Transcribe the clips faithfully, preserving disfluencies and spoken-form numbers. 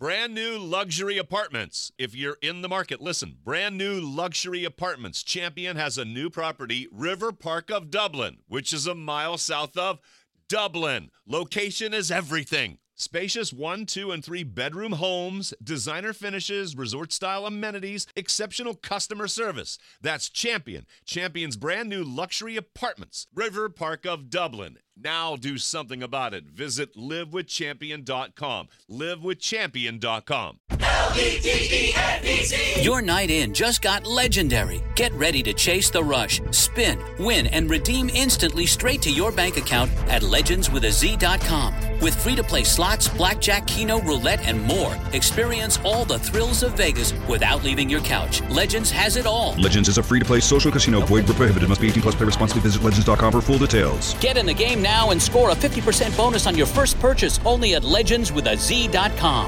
Brand new luxury apartments. If you're in the market, listen. Brand new luxury apartments. Champion has a new property, River Park of Dublin, which is a mile south of Dublin. Location is everything. Spacious one, two, and three bedroom homes, designer finishes, resort-style amenities, exceptional customer service. That's Champion. Champion's brand new luxury apartments. River Park of Dublin. Now do something about it. Visit live with champion dot com. live with champion dot com. L E D E N E Z. Your night in just got legendary. Get ready to chase the rush, spin, win, and redeem instantly straight to your bank account at legends with a z dot com. With free-to-play slots, blackjack, keno, roulette, and more, experience all the thrills of Vegas without leaving your couch. Legends has it all. Legends is a free-to-play social casino. Void where prohibited. Must be eighteen plus. Play responsibly. Visit legends dot com for full details. Get in the game now and score a fifty percent bonus on your first purchase only at legends with a z dot com.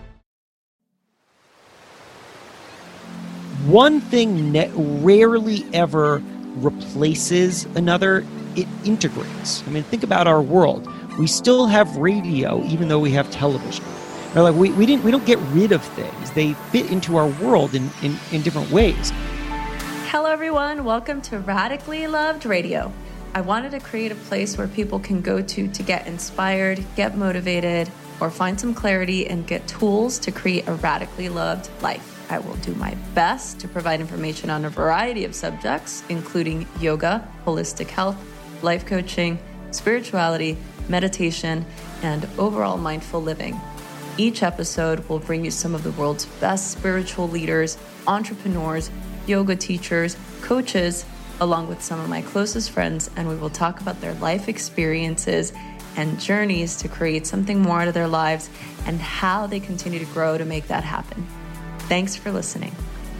One thing ne- rarely ever replaces another, it integrates. I mean, think about our world. We still have radio, even though we have television. Or like we, we didn't we don't get rid of things. They fit into our world in, in, in different ways. Hello everyone, welcome to Radically Loved Radio. I wanted to create a place where people can go to to get inspired, get motivated, or find some clarity and get tools to create a radically loved life. I will do my best to provide information on a variety of subjects, including yoga, holistic health, life coaching, spirituality, meditation, and overall mindful living. Each episode will bring you some of the world's best spiritual leaders, entrepreneurs, yoga teachers, coaches, along with some of my closest friends, and we will talk about their life experiences and journeys to create something more out of their lives and how they continue to grow to make that happen. Thanks for listening.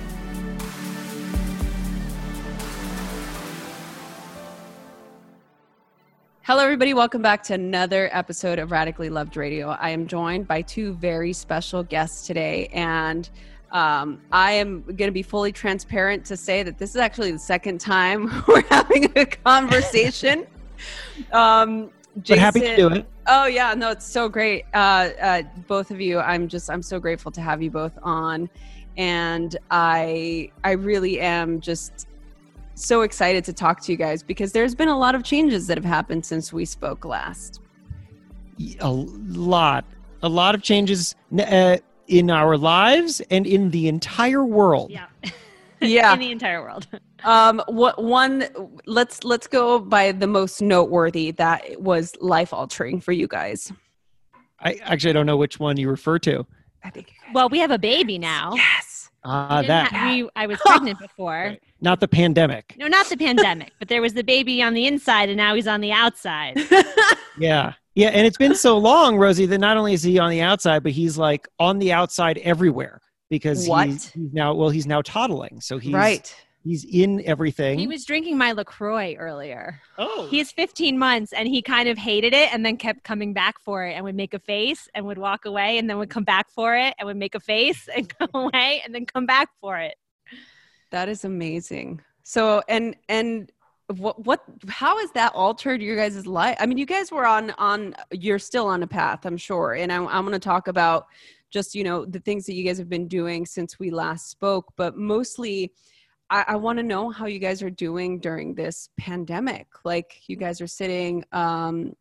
Hello, everybody. Welcome back to another episode of Radically Loved Radio. I am joined by two very special guests today, and um, I am going to be fully transparent to say that this is actually the second time we're having a conversation. um, Jason, but happy to do it. Oh yeah, no, it's so great. Uh, uh, both of you, I'm just, I'm so grateful to have you both on. And I, I really am just so excited to talk to you guys because there's been a lot of changes that have happened since we spoke last. A lot, a lot of changes uh, in our lives and in the entire world. Yeah. Yeah. In the entire world. Um, what one, let's, let's go by the most noteworthy that was life altering for you guys. I actually don't know which one you refer to. I think. Well, we have a baby now. Yes. Ah, We that. didn't ha- we, I was pregnant before. Right. Not the pandemic. No, not the pandemic, but there was the baby on the inside and now he's on the outside. Yeah. Yeah. And it's been so long, Rosie, that not only is he on the outside, but he's like on the outside everywhere because What? He's, he's now, well, he's now toddling. So he's, Right. he's in everything. He was drinking my LaCroix earlier. Oh. He's fifteen months and he kind of hated it and then kept coming back for it and would make a face and would walk away and then would come back for it and would make a face and go away and then come back for it. That is amazing. So, and, and what, what, how has that altered your guys' life? I mean, you guys were on, on, you're still on a path, I'm sure. And I, I'm going to talk about just, you know, the things that you guys have been doing since we last spoke, but mostly I, I want to know how you guys are doing during this pandemic. Like you guys are sitting, um,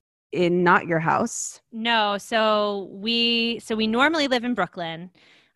in not your house. No, so we so we normally live in Brooklyn,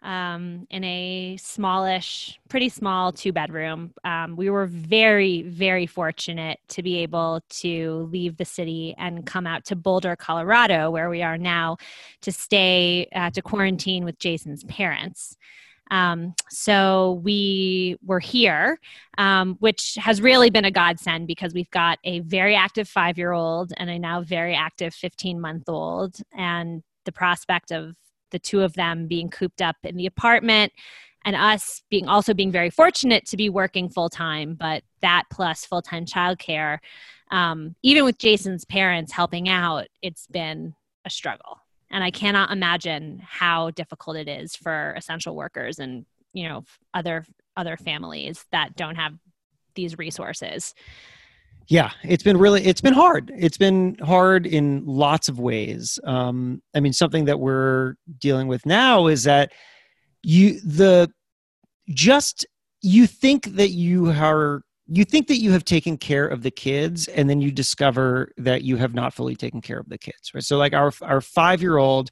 um, in a smallish, pretty small two bedroom. Um, we were very, very fortunate to be able to leave the city and come out to Boulder, Colorado, where we are now, to stay uh, to quarantine with Jason's parents. Um, so we were here, um, which has really been a godsend because we've got a very active five-year-old and a now very active fifteen-month-old, and the prospect of the two of them being cooped up in the apartment and us being also being very fortunate to be working full-time, but that plus full-time childcare, um, even with Jason's parents helping out, it's been a struggle. And I cannot imagine how difficult it is for essential workers and, you know, other other families that don't have these resources. Yeah, it's been really, it's been hard. It's been hard in lots of ways. Um, I mean, something that we're dealing with now is that you, the, just, you think that you are, you think that you have taken care of the kids, and then you discover that you have not fully taken care of the kids, right? So like our, our five-year-old,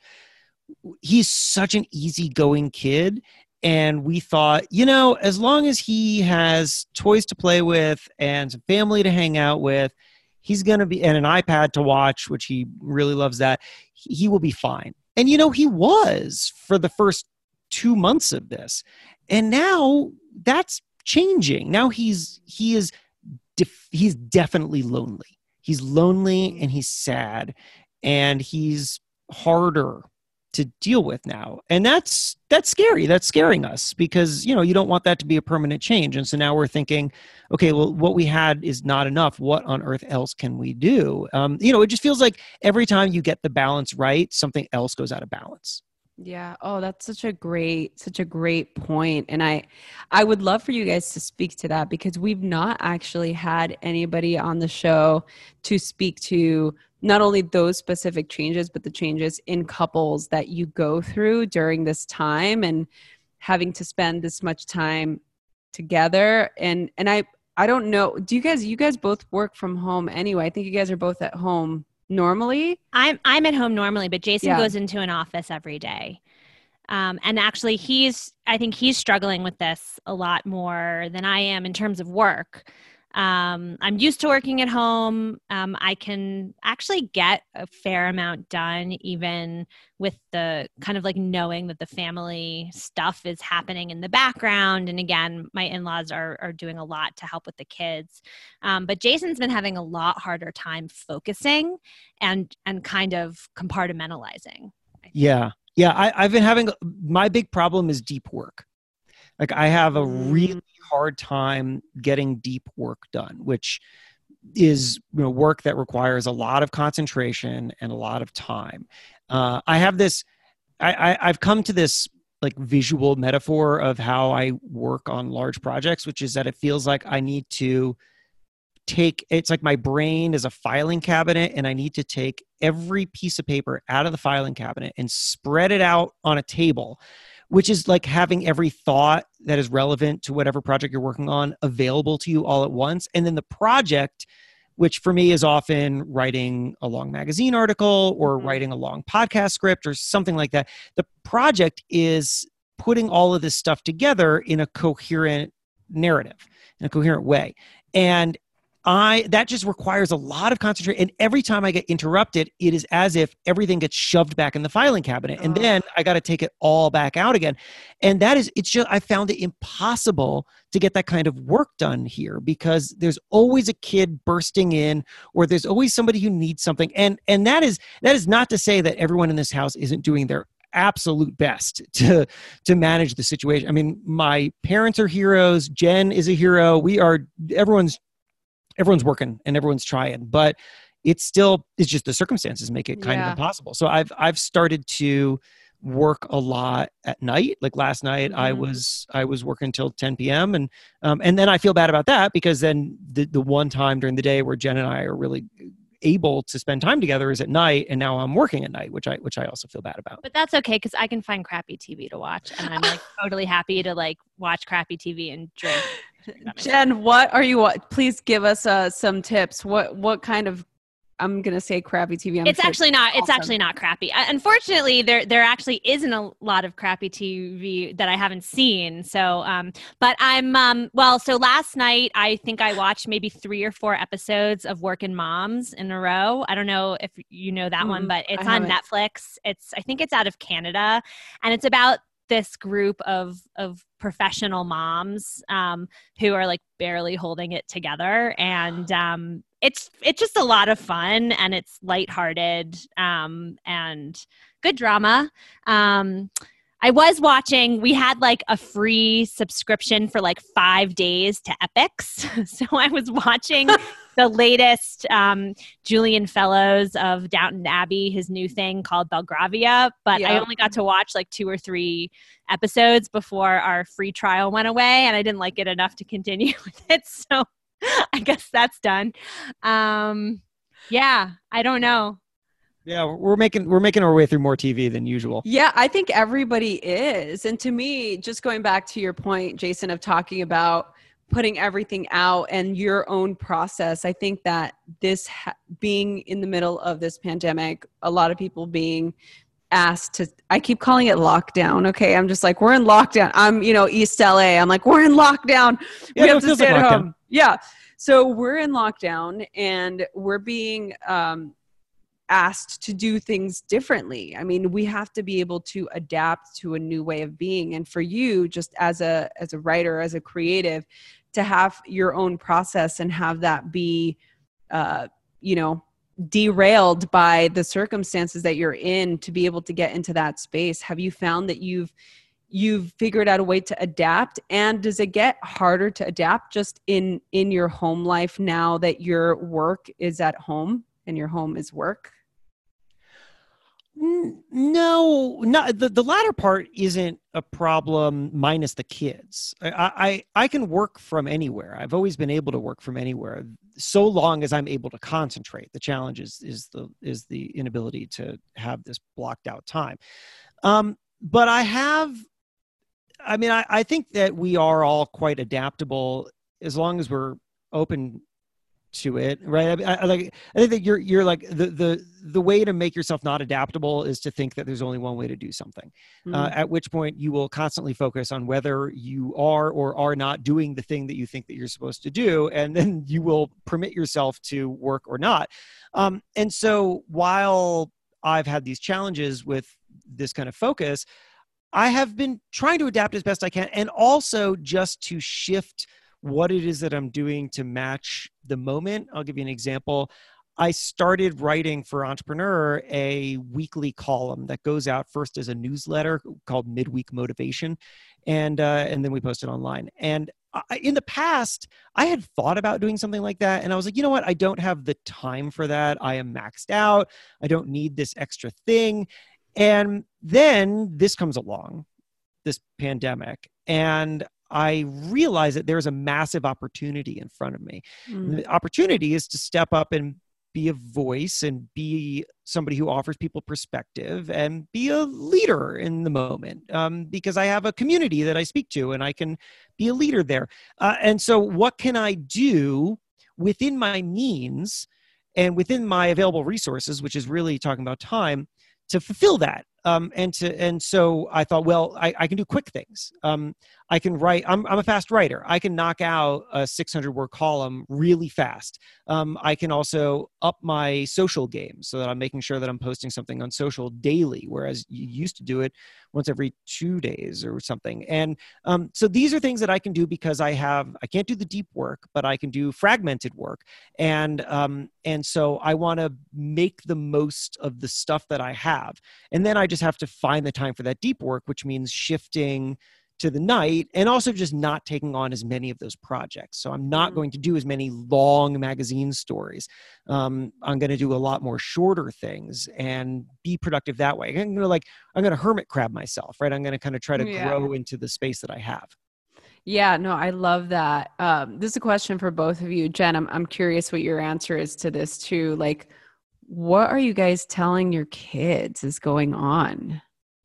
he's such an easygoing kid. And we thought, you know, as long as he has toys to play with and some family to hang out with, he's going to be, and an iPad to watch, which he really loves that, he will be fine. And, you know, he was for the first two months of this. And now that's changing. Now he's, he is, def- he's definitely lonely. He's lonely and he's sad and he's harder to deal with now. And that's, that's scary. That's scaring us because, you know, you don't want that to be a permanent change. And so now we're thinking, okay, well, what we had is not enough. What on earth else can we do? Um, you know, it just feels like every time you get the balance right, something else goes out of balance. Yeah. Oh, that's such a great, such a great point. And I, I would love for you guys to speak to that because we've not actually had anybody on the show to speak to not only those specific changes, but the changes in couples that you go through during this time and having to spend this much time together. And, and I, I don't know, do you guys, you guys both work from home anyway? I think you guys are both at home normally. I'm I'm at home normally, but Jason Yeah. goes into an office every day. Um, and actually he's, I think he's struggling with this a lot more than I am in terms of work. Um, I'm used to working at home. Um, I can actually get a fair amount done, even with the kind of like knowing that the family stuff is happening in the background. And again, my in-laws are are doing a lot to help with the kids. Um, but Jason's been having a lot harder time focusing and and kind of compartmentalizing. Yeah. Yeah. I, I've been having, my big problem is deep work. Like I have a really hard time getting deep work done, which is, you know, work that requires a lot of concentration and a lot of time. Uh, I have this, I, I, I've come to this like visual metaphor of how I work on large projects, which is that it feels like I need to take, it's like my brain is a filing cabinet and I need to take every piece of paper out of the filing cabinet and spread it out on a table, which is like having every thought that is relevant to whatever project you're working on available to you all at once. And then the project, which for me is often writing a long magazine article or Mm-hmm. writing a long podcast script or something like that. The project is putting all of this stuff together in a coherent narrative, in a coherent way. And I, that just requires a lot of concentration. And every time I get interrupted, it is as if everything gets shoved back in the filing cabinet. And Oh. then I got to take it all back out again. And that is, it's just, I found it impossible to get that kind of work done here because there's always a kid bursting in or there's always somebody who needs something. And, and that is, that is not to say that everyone in this house isn't doing their absolute best to, to manage the situation. I mean, my parents are heroes. Jen is a hero. We are, everyone's, everyone's working and everyone's trying, but it's still, it's just the circumstances make it kind Yeah. of impossible. So I've, I've started to work a lot at night. Like last night I Mhm. was, I was working till ten p.m. and, um, and then I feel bad about that because then the, the one time during the day where Jen and I are really able to spend time together is at night. And now I'm working at night, which I, which I also feel bad about. But that's okay because I can find crappy T V to watch, and I'm like totally happy to like watch crappy T V and drink. That makes sense. Jen, what are you, what, please give us uh, some tips. What, what kind of, I'm going to say crappy T V. I'm It's sure actually not. It's awesome. actually not crappy. Uh, Unfortunately, there there actually isn't a lot of crappy T V that I haven't seen. So, um, but I'm um, well. So last night, I think I watched maybe three or four episodes of Workin' Moms in a row. I don't know if you know that one, Mm, but it's I on haven't. Netflix. It's I think it's out of Canada, and it's about this group of of professional moms um, who are like barely holding it together, and um, it's it's just a lot of fun and it's lighthearted um, and good drama. Um, I was watching, we had like a free subscription for like five days to Epix. So I was watching the latest um, Julian Fellows of Downton Abbey, his new thing called Belgravia. But I Yeah. only got to watch like two or three episodes before our free trial went away. And I didn't like it enough to continue with it. So I guess that's done. Um, yeah, I don't know. Yeah, we're making we're making our way through more T V than usual. Yeah, I think everybody is. And to me, just going back to your point, Jason, of talking about putting everything out and your own process, I think that this ha- being in the middle of this pandemic, a lot of people being asked to, I keep calling it lockdown. Okay. I'm just like, we're in lockdown. I'm, you know, East L A. I'm like, we're in lockdown. Yeah, we no, have it to feels stay like at lockdown. home. Yeah. So we're in lockdown and we're being, um, asked to do things differently. I mean, we have to be able to adapt to a new way of being. And for you, just as a as a writer, as a creative, to have your own process and have that be, uh, you know, derailed by the circumstances that you're in, to be able to get into that space. Have you found that you've you've figured out a way to adapt? And does it get harder to adapt just in in your home life now that your work is at home and your home is work? No, not the, the latter part isn't a problem minus the kids. I, I, I can work from anywhere. I've always been able to work from anywhere so long as I'm able to concentrate. The challenge is, is the, is the inability to have this blocked out time. Um, but I have, I mean, I, I think that we are all quite adaptable as long as we're open to it, right? I, I like. I think that you're you're like the the the way to make yourself not adaptable is to think that there's only one way to do something. Mm. Uh, at which point you will constantly focus on whether you are or are not doing the thing that you think that you're supposed to do, and then you will permit yourself to work or not. Um, and so while I've had these challenges with this kind of focus, I have been trying to adapt as best I can, and also just to shift what it is that I'm doing to match the moment. I'll give you an example. I started writing for Entrepreneur a weekly column that goes out first as a newsletter called Midweek Motivation, and uh, and then we post it online. And I, in the past, I had thought about doing something like that, and I was like, you know what? I don't have the time for that. I am maxed out. I don't need this extra thing. And then this comes along, this pandemic, and I realize that there's a massive opportunity in front of me. Mm. The opportunity is to step up and be a voice and be somebody who offers people perspective and be a leader in the moment, um, because I have a community that I speak to and I can be a leader there. Uh, and so what can I do within my means and within my available resources, which is really talking about time, to fulfill that? Um, and to and so I thought, well, I, I can do quick things. Um, I can write. I'm I'm a fast writer. I can knock out a six hundred word column really fast. Um, I can also up my social game so that I'm making sure that I'm posting something on social daily, whereas you used to do it once every two days or something. And um, so these are things that I can do because I have. I can't do the deep work, but I can do fragmented work. And um, and so I want to make the most of the stuff that I have, and then I just have to find the time for that deep work, which means shifting to the night and also just not taking on as many of those projects. So I'm not mm-hmm. going to do as many long magazine stories. Um, I'm going to do a lot more shorter things and be productive that way. I'm going to like, I'm going to hermit crab myself, right? I'm going to kind of try to yeah. grow into the space that I have. Yeah, no, I love that. Um, this is a question for both of you. Jen, I'm, I'm curious what your answer is to this too. Like, what are you guys telling your kids is going on?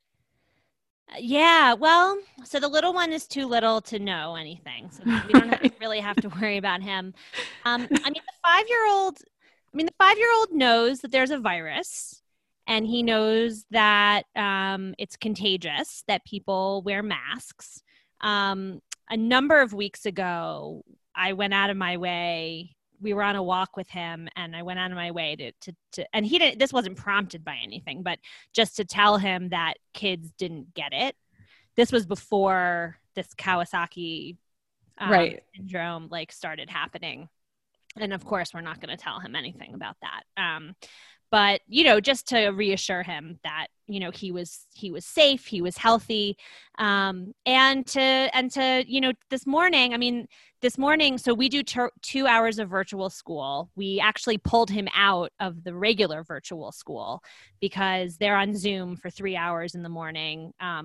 Yeah, well, so the little one is too little to know anything. So we don't have to really have to worry about him. Um, I mean, the five-year-old, I mean, the five-year-old knows that there's a virus, and he knows that um, it's contagious, that people wear masks. Um, a number of weeks ago, I went out of my way. We were on a walk with him, and I went out of my way to, to, to, and he didn't, this wasn't prompted by anything, but just to tell him that kids didn't get it. This was before this Kawasaki um, right. syndrome like started happening. And of course, we're not going to tell him anything about that. Um, but, you know, just to reassure him that, you know, he was, he was safe, he was healthy. Um, and to, and to, you know, this morning, I mean, this morning, so we do ter- two hours of virtual school. We actually pulled him out of the regular virtual school because they're on Zoom for three hours in the morning. Um,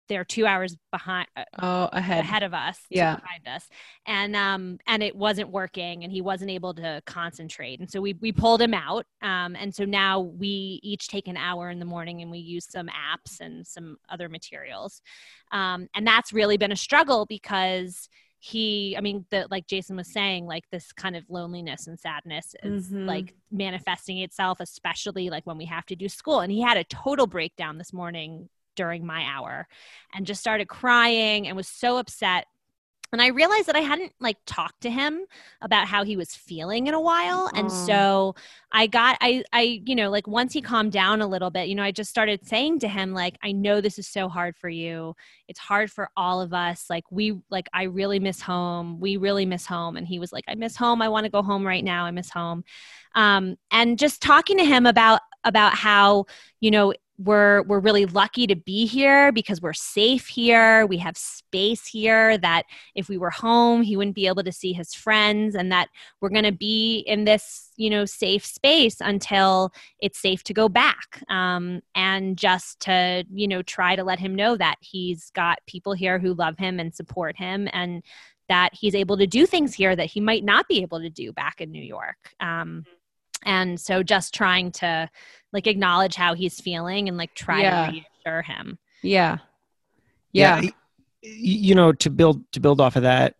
they're two hours behind uh, oh ahead ahead of us, yeah, behind us, and um and it wasn't working, and he wasn't able to concentrate, and so we we pulled him out, um and so now we each take an hour in the morning, and we use some apps and some other materials, um and that's really been a struggle because he, I mean, the, like Jason was saying, like this kind of loneliness and sadness is Mhm. like manifesting itself, especially like when we have to do school. And he had a total breakdown this morning during my hour and just started crying and was so upset. And I realized that I hadn't like talked to him about how he was feeling in a while. And Aw. so I got, I, I, you know, like once he calmed down a little bit, you know, I just started saying to him, like, I know this is so hard for you. It's hard for all of us. Like we, like, I really miss home. We really miss home. And he was like, I miss home. I want to go home right now. I miss home. Um, and just talking to him about, about how, you know, we're we're really lucky to be here because we're safe here. We have space here that if we were home, he wouldn't be able to see his friends, and that we're going to be in this, you know, safe space until it's safe to go back. Um, and just to, you know, try to let him know that he's got people here who love him and support him, and that he's able to do things here that he might not be able to do back in New York. Um, and so just trying to like acknowledge how he's feeling and like try Yeah. to reassure him. yeah, yeah, y- you know, to build to build off of that.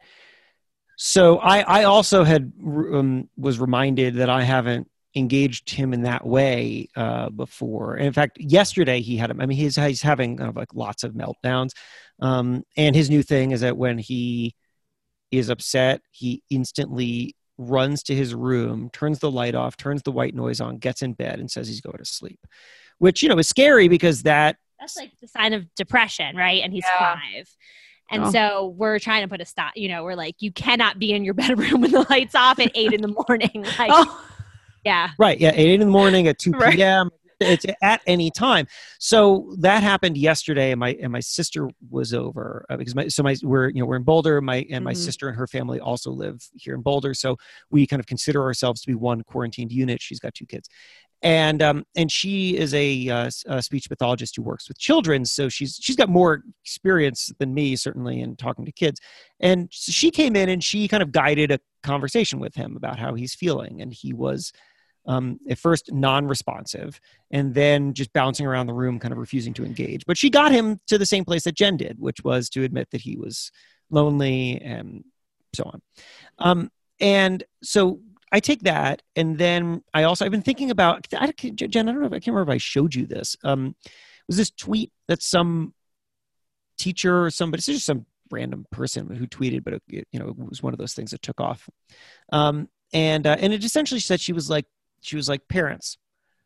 So I I also had um, was reminded that I haven't engaged him in that way uh, before. And in fact, yesterday he had, I mean, he's he's having kind of like lots of meltdowns, um, and his new thing is that when he is upset, he instantly runs to his room, turns the light off, turns the white noise on, gets in bed, and says he's going to sleep, which, you know, is scary because that That's like the sign of depression, right? And he's Yeah. five. And Oh. so we're trying to put a stop, you know, we're like, you cannot be in your bedroom with the lights off at eight in the morning. Like, oh, yeah. right, yeah, eight in the morning, at two Right. p.m. It's at any time. So that happened yesterday, and my and my sister was over uh, because my so my we're you know we're in Boulder. My and my Mhm. sister and her family also live here in Boulder. So we kind of consider ourselves to be one quarantined unit. She's got two kids, and um and she is a, uh, s- a speech pathologist who works with children. So she's she's got more experience than me, certainly, in talking to kids. And so she came in and she kind of guided a conversation with him about how he's feeling, and he was. Um, at first non-responsive, and then just bouncing around the room, kind of refusing to engage. But she got him to the same place that Jen did, which was to admit that he was lonely and so on. Um, and so I take that, and then I also I've been thinking about I, Jen. I don't know if I can't remember if I showed you this. Um, it was this tweet that some teacher or somebody, it's just some random person who tweeted, but it, you know, it was one of those things that took off. Um, and uh, and it essentially said she was like. She was like, parents,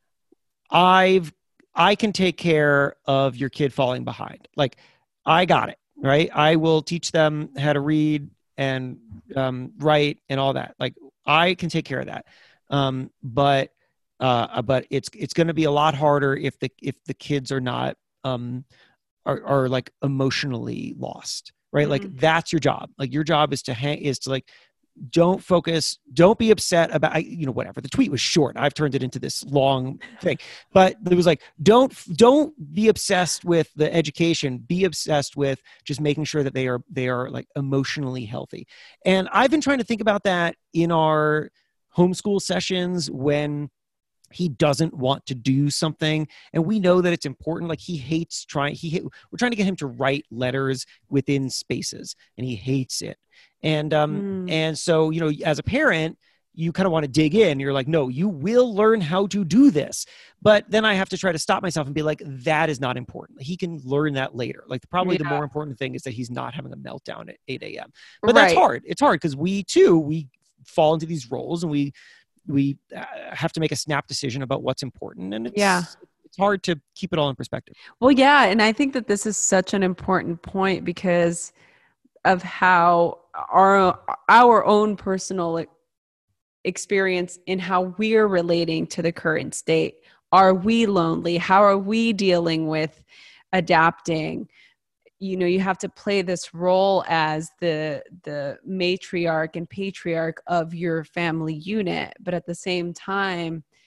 I've, I can take care of your kid falling behind. Like, I got it, right? I will teach them how to read and um, write and all that. Like, I can take care of that. Um, but, uh, but it's, it's going to be a lot harder if the, if the kids are not, um, are, are like emotionally lost, right? Mhm. Like, that's your job. Like, your job is to hang, is to like, don't focus, don't be upset about, you know, whatever. The tweet was short. I've turned it into this long thing, but it was like, don't, don't be obsessed with the education, be obsessed with just making sure that they are, they are like emotionally healthy. And I've been trying to think about that in our homeschool sessions when he doesn't want to do something, and we know that it's important. Like, he hates trying, he, hate, we're trying to get him to write letters within spaces, and he hates it. And, um, Mm. and so, you know, as a parent, you kind of want to dig in. You're like, no, you will learn how to do this. But then I have to try to stop myself and be like, that is not important. He can learn that later. Like, probably the Yeah. more important thing is that he's not having a meltdown at eight a.m. But that's Right. hard. It's hard because we too, we fall into these roles, and we, we uh, have to make a snap decision about what's important. And it's, Yeah. it's hard to keep it all in perspective. Well, yeah. And I think that this is such an important point because of how our, our own personal experience in how we're relating to the current state. Are we lonely? How are we dealing with adapting? You know, you have to play this role as the the matriarch and patriarch of your family unit, but at the same time,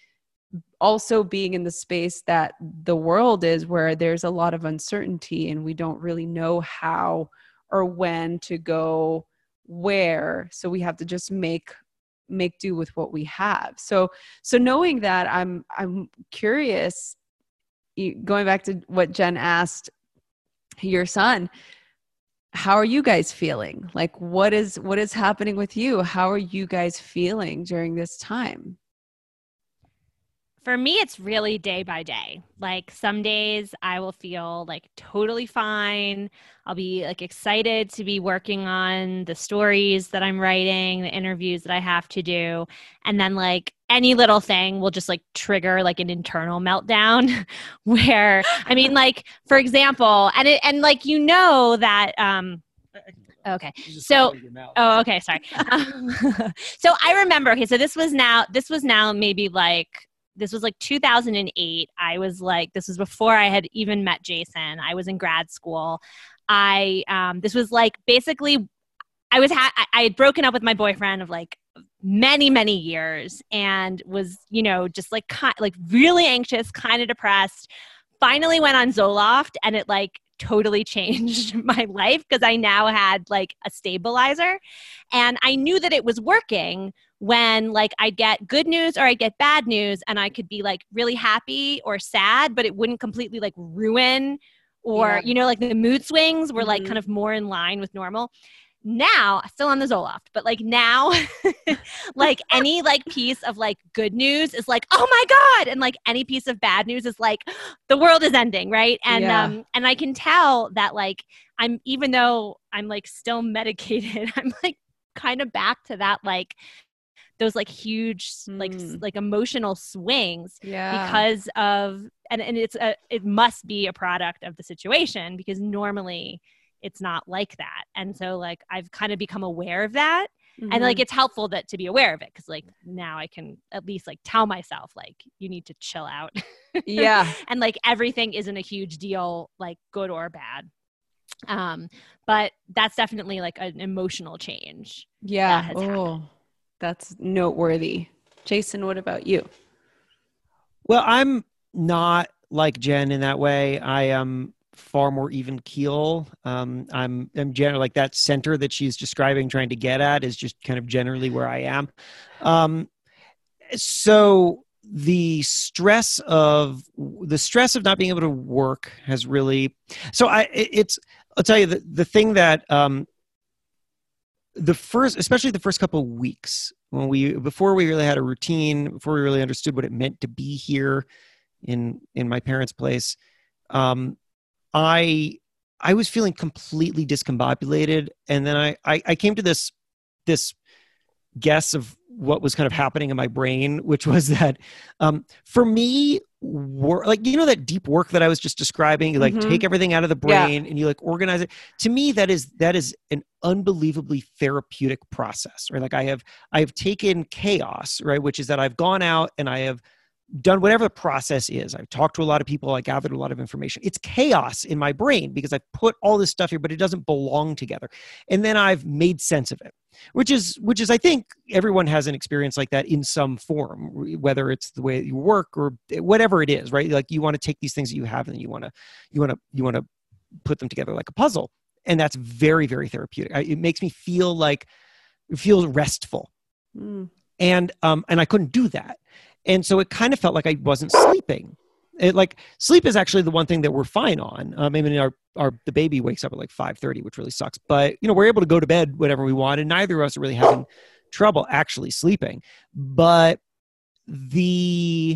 also being in the space that the world is, where there's a lot of uncertainty and we don't really know how or when to go where. So we have to just make make do with what we have. So so knowing that, I'm I'm curious, going back to what Jen asked your son, how are you guys feeling? Like, what is what is happening with you? How are you guys feeling during this time? For me, it's really day by day. Like some days I will feel like totally fine. I'll be like excited to be working on the stories that I'm writing, the interviews that I have to do. And then like any little thing will just like trigger like an internal meltdown where, I mean, like, for example, and it, and like, you know, that, um, okay. So, oh, okay. Sorry. Um, so I remember, okay. So this was now, this was now maybe like, this was like two thousand eight. I was like, this was before I had even met Jason. I was in grad school. I, um, this was like, basically I was, ha- I had broken up with my boyfriend of like many, many years and was, you know, just like, ki- like really anxious, kind of depressed, finally went on Zoloft, and it like totally changed my life because I now had like a stabilizer, and I knew that it was working when like I'd get good news or I'd get bad news, and I could be like really happy or sad, but it wouldn't completely like ruin or, yeah. you know, like the mood swings were mm-hmm. like kind of more in line with normal. Now, still on the Zoloft, but like now, like any like piece of like good news is like, oh my God. And like any piece of bad news is like, the world is ending. Right. And, yeah. um, and I can tell that like, I'm, even though I'm like still medicated, I'm like kind of back to that, like those like huge, mm. like, like emotional swings yeah. because of, and, and it's a, it must be a product of the situation, because normally it's not like that. And so like, I've kind of become aware of that. Mm-hmm. And like, it's helpful that to be aware of it. Cause like now I can at least like tell myself, like, you need to chill out. Yeah. And like, everything isn't a huge deal, like good or bad. Um, but that's definitely like an emotional change. Yeah. That oh, happened. That's noteworthy. Jason, what about you? Well, I'm not like Jen in that way. I am far more even keel. Um, I'm, I'm generally like that center that she's describing, trying to get at, is just kind of generally where I am. Um, so the stress of the stress of not being able to work has really, so I, it, it's, I'll tell you the, the thing that, um, the first, especially the first couple of weeks when we, before we really had a routine, before we really understood what it meant to be here in, in my parents' place, um, I, I was feeling completely discombobulated. And then I, I, I came to this, this guess of what was kind of happening in my brain, which was that, um, for me, work, like, you know, that deep work that I was just describing, you like mm-hmm. take everything out of the brain yeah. and you like organize it. To me, that is, that is an unbelievably therapeutic process, right? Like I have, I have taken chaos, right? Which is that I've gone out and I have done whatever the process is. I've talked to a lot of people. I gathered a lot of information. It's chaos in my brain because I've put all this stuff here, but it doesn't belong together. And then I've made sense of it, which is, which is, I think everyone has an experience like that in some form, whether it's the way you work or whatever it is, right? Like you want to take these things that you have and you want to, you want to, you want to put them together like a puzzle. And that's very, very therapeutic. I, it makes me feel like, it feels restful. Mm. And, um, and I couldn't do that. And so it kind of felt like I wasn't sleeping. It, like sleep is actually the one thing that we're fine on. Um, I mean, our, our, the baby wakes up at like five thirty, which really sucks, but you know, we're able to go to bed whenever we want. And neither of us are really having trouble actually sleeping, but the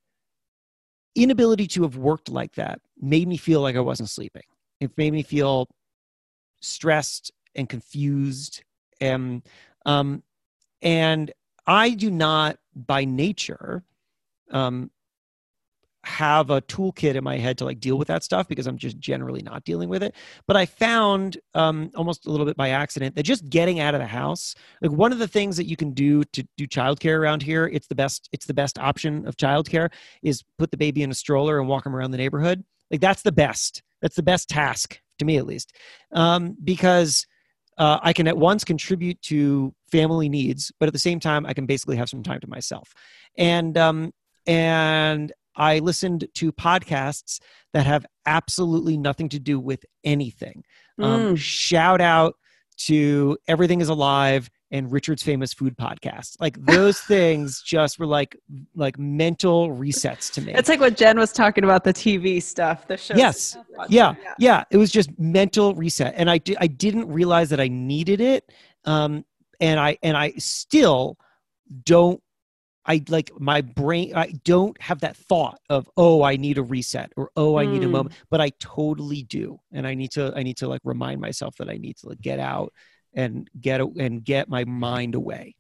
inability to have worked like that made me feel like I wasn't sleeping. It made me feel stressed and confused. And, um, and I do not by nature, um, have a toolkit in my head to like deal with that stuff because I'm just generally not dealing with it. But I found, um, almost a little bit by accident, that just getting out of the house, like one of the things that you can do to do childcare around here, it's the best, it's the best option of childcare, is put the baby in a stroller and walk him around the neighborhood. Like that's the best, that's the best task to me, at least. Um, because Uh, I can at once contribute to family needs, but at the same time, I can basically have some time to myself. And um, and I listened to podcasts that have absolutely nothing to do with anything. Um, Mm. shout out to Everything is Alive and Richard's Famous Food Podcast. Like those things just were like like mental resets to me. It's like what Jen was talking about, the T V stuff, the shows. Yes. Yeah. Yeah. It was just mental reset. And I, di- I didn't realize that I needed it. Um, and I, and I still don't, I like my brain, I don't have that thought of, oh, I need a reset or, oh, I need a Mm. moment, but I totally do. And I need to, I need to like remind myself that I need to like get out and get, a- and get my mind away.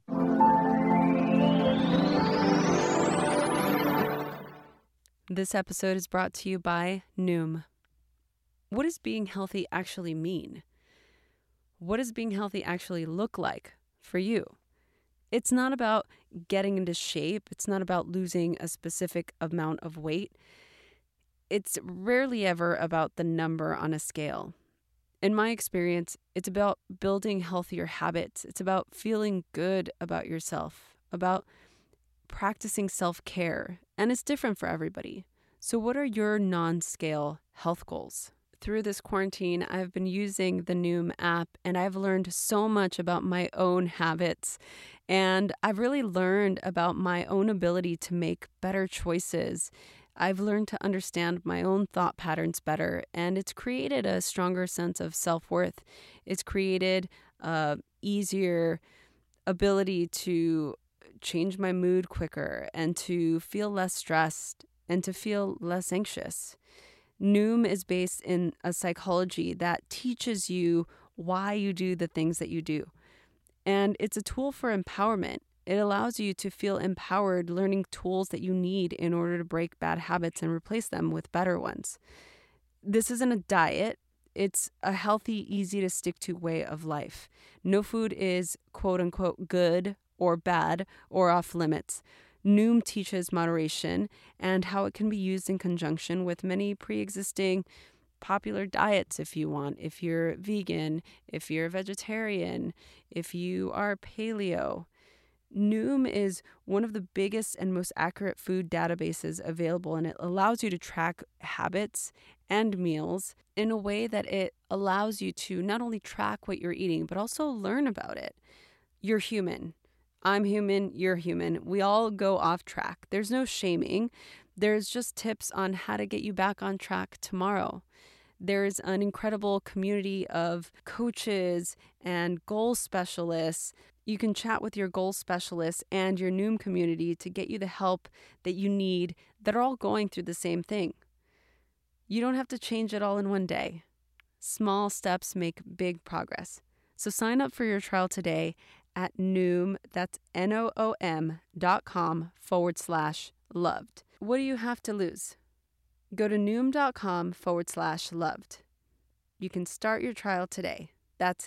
This episode is brought to you by Noom. What does being healthy actually mean? What does being healthy actually look like for you? It's not about getting into shape. It's not about losing a specific amount of weight. It's rarely ever about the number on a scale. In my experience, it's about building healthier habits. It's about feeling good about yourself, about practicing self-care, and it's different for everybody. So what are your non-scale health goals? Through this quarantine, I've been using the Noom app, and I've learned so much about my own habits, and I've really learned about my own ability to make better choices. I've learned to understand my own thought patterns better, and it's created a stronger sense of self-worth. It's created a easier ability to change my mood quicker and to feel less stressed and to feel less anxious. Noom is based in a psychology that teaches you why you do the things that you do. And it's a tool for empowerment. It allows you to feel empowered learning tools that you need in order to break bad habits and replace them with better ones. This isn't a diet. It's a healthy, easy to stick to way of life. No food is quote unquote good or bad or off limits. Noom teaches moderation and how it can be used in conjunction with many pre-existing popular diets if you want. If you're vegan, if you're vegetarian, if you are paleo. Noom is one of the biggest and most accurate food databases available, and it allows you to track habits and meals in a way that it allows you to not only track what you're eating, but also learn about it. You're human. I'm human, you're human. We all go off track. There's no shaming. There's just tips on how to get you back on track tomorrow. There's an incredible community of coaches and goal specialists. You can chat with your goal specialists and your Noom community to get you the help that you need that are all going through the same thing. You don't have to change it all in one day. Small steps make big progress. So sign up for your trial today at Noom, that's N-O-O-M dot com forward slash loved. What do you have to lose? Go to Noom.com forward slash loved. You can start your trial today. That's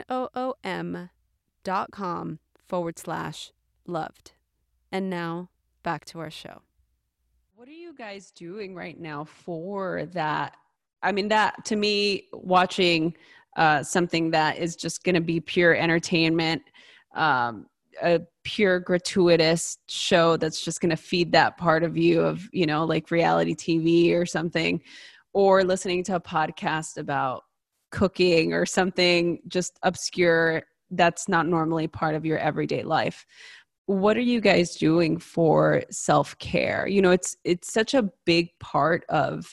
N-O-O-M dot com forward slash loved. And now back to our show. What are you guys doing right now for that? I mean, that to me, watching uh, something that is just going to be pure entertainment, um, a pure gratuitous show that's just going to feed that part of you of, you know, like reality T V or something, or listening to a podcast about cooking or something just obscure that's not normally part of your everyday life. What are you guys doing for self-care? You know, it's it's such a big part of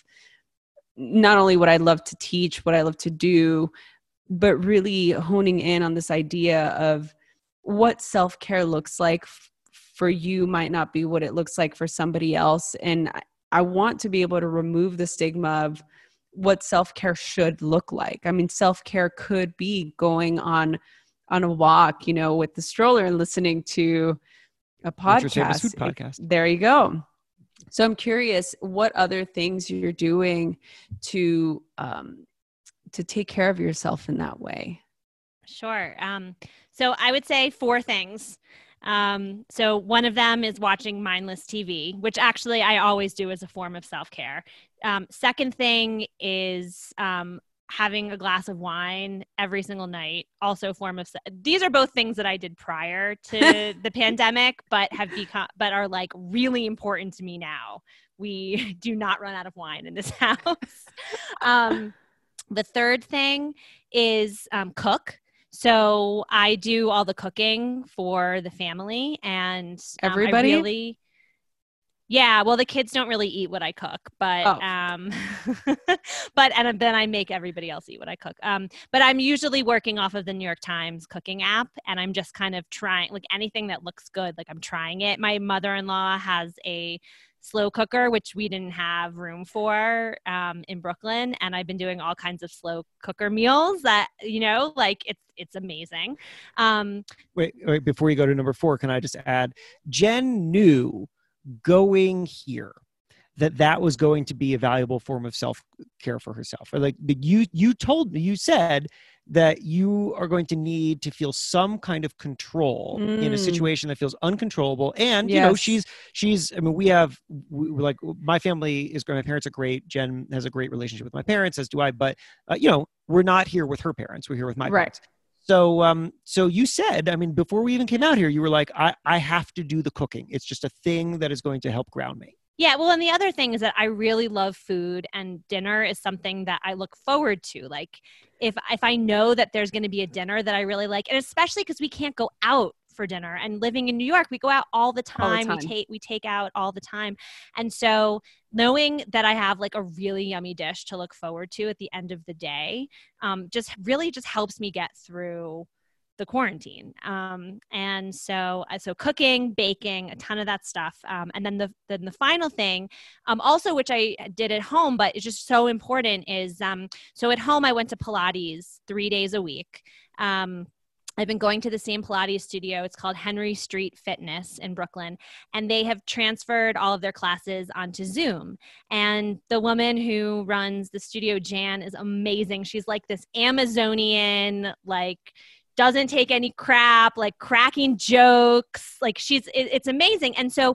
not only what I love to teach, what I love to do, but really honing in on this idea of what self-care looks like f- for you might not be what it looks like for somebody else. And I, I want to be able to remove the stigma of what self-care should look like. I mean, self-care could be going on on a walk, you know, with the stroller and listening to a Richard's Famous podcast. Food Podcast. There you go. So I'm curious what other things you're doing to um, to take care of yourself in that way. Sure. Um, so I would say four things. Um, so one of them is watching mindless T V, which actually I always do as a form of self-care. Um, second thing is um, having a glass of wine every single night, also a form of, these are both things that I did prior to the pandemic, but have become, but are like really important to me now. We do not run out of wine in this house. um, the third thing is um, cook. So I do all the cooking for the family, and um, everybody I really, yeah, well, the kids don't really eat what I cook, but, oh. um, but, and then I make everybody else eat what I cook. Um, but I'm usually working off of the New York Times cooking app, and I'm just kind of trying, like anything that looks good, like I'm trying it. My mother-in-law has a slow cooker, which we didn't have room for um, in Brooklyn. And I've been doing all kinds of slow cooker meals that, you know, like it's, it's amazing. Um, wait, wait, before you go to number four, can I just add, Jen knew going here that that was going to be a valuable form of self-care for herself. Or like you, you told me, you said that you are going to need to feel some kind of control mm. in a situation that feels uncontrollable. And, yes. you know, she's, she's, I mean, we have, we, like my family is great. My parents are great. Jen has a great relationship with my parents, as do I, but, uh, you know, we're not here with her parents. We're here with my right. parents. So, um, so you said, I mean, before we even came out here, you were like, I, I have to do the cooking. It's just a thing that is going to help ground me. Yeah, well, and the other thing is that I really love food, and dinner is something that I look forward to. Like if if I know that there's going to be a dinner that I really like, and especially because we can't go out for dinner, and living in New York, we go out all the time. All the time. We take we take out all the time. And so knowing that I have like a really yummy dish to look forward to at the end of the day, um, just really just helps me get through the quarantine. Um, and so, so cooking, baking, a ton of that stuff. Um, and then the, then the final thing, um, also, which I did at home, but it's just so important is, um, so at home, I went to Pilates three days a week. Um, I've been going to the same Pilates studio. It's called Henry Street Fitness in Brooklyn. And they have transferred all of their classes onto Zoom. And the woman who runs the studio, Jan, is amazing. She's like this Amazonian, like, doesn't take any crap, like cracking jokes. Like she's, it, it's amazing. And so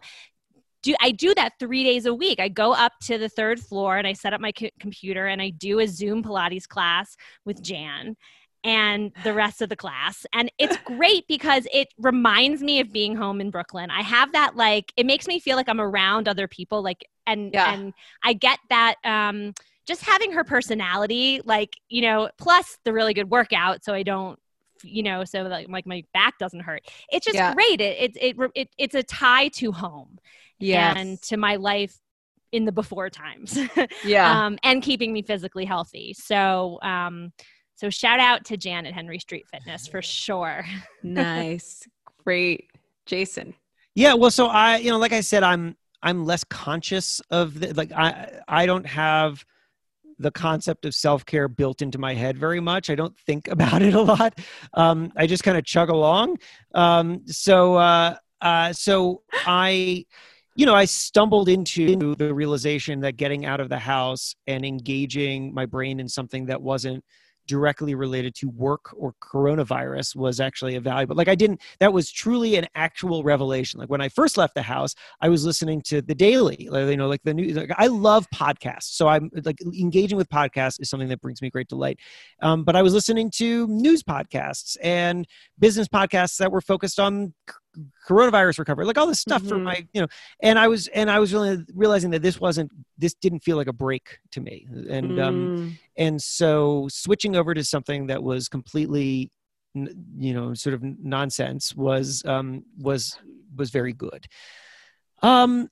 do I do that three days a week. I go up to the third floor and I set up my co- computer and I do a Zoom Pilates class with Jan and the rest of the class. And it's great because it reminds me of being home in Brooklyn. I have that, like, it makes me feel like I'm around other people. Like, and, yeah. and I get that, um, just having her personality, like, you know, plus the really good workout. So I don't, you know, so like, like my back doesn't hurt. It's just yeah. great. It, it, it, it, it's a tie to home yes. and to my life in the before times. yeah. Um, and keeping me physically healthy. So, um, so shout out to Jan at Henry Street Fitness for sure. Nice. Great. Jason. Yeah. Well, so I, you know, like I said, I'm, I'm less conscious of the, like, I, I don't have the concept of self-care built into my head very much. I don't think about it a lot. Um, I just kind of chug along. Um, so, uh, uh, so I, you know, I stumbled into the realization that getting out of the house and engaging my brain in something that wasn't directly related to work or coronavirus was actually a valuable, like I didn't, that was truly an actual revelation. Like when I first left the house, I was listening to The Daily, like, you know, like the news, like I love podcasts. So I'm like engaging with podcasts is something that brings me great delight. Um, but I was listening to news podcasts and business podcasts that were focused on coronavirus recovery, like all this stuff mm-hmm. for my, you know, and I was, and I was really realizing that this wasn't, this didn't feel like a break to me. And, mm. um, and so switching over to something that was completely, you know, sort of nonsense was, um, was, was very good. Um,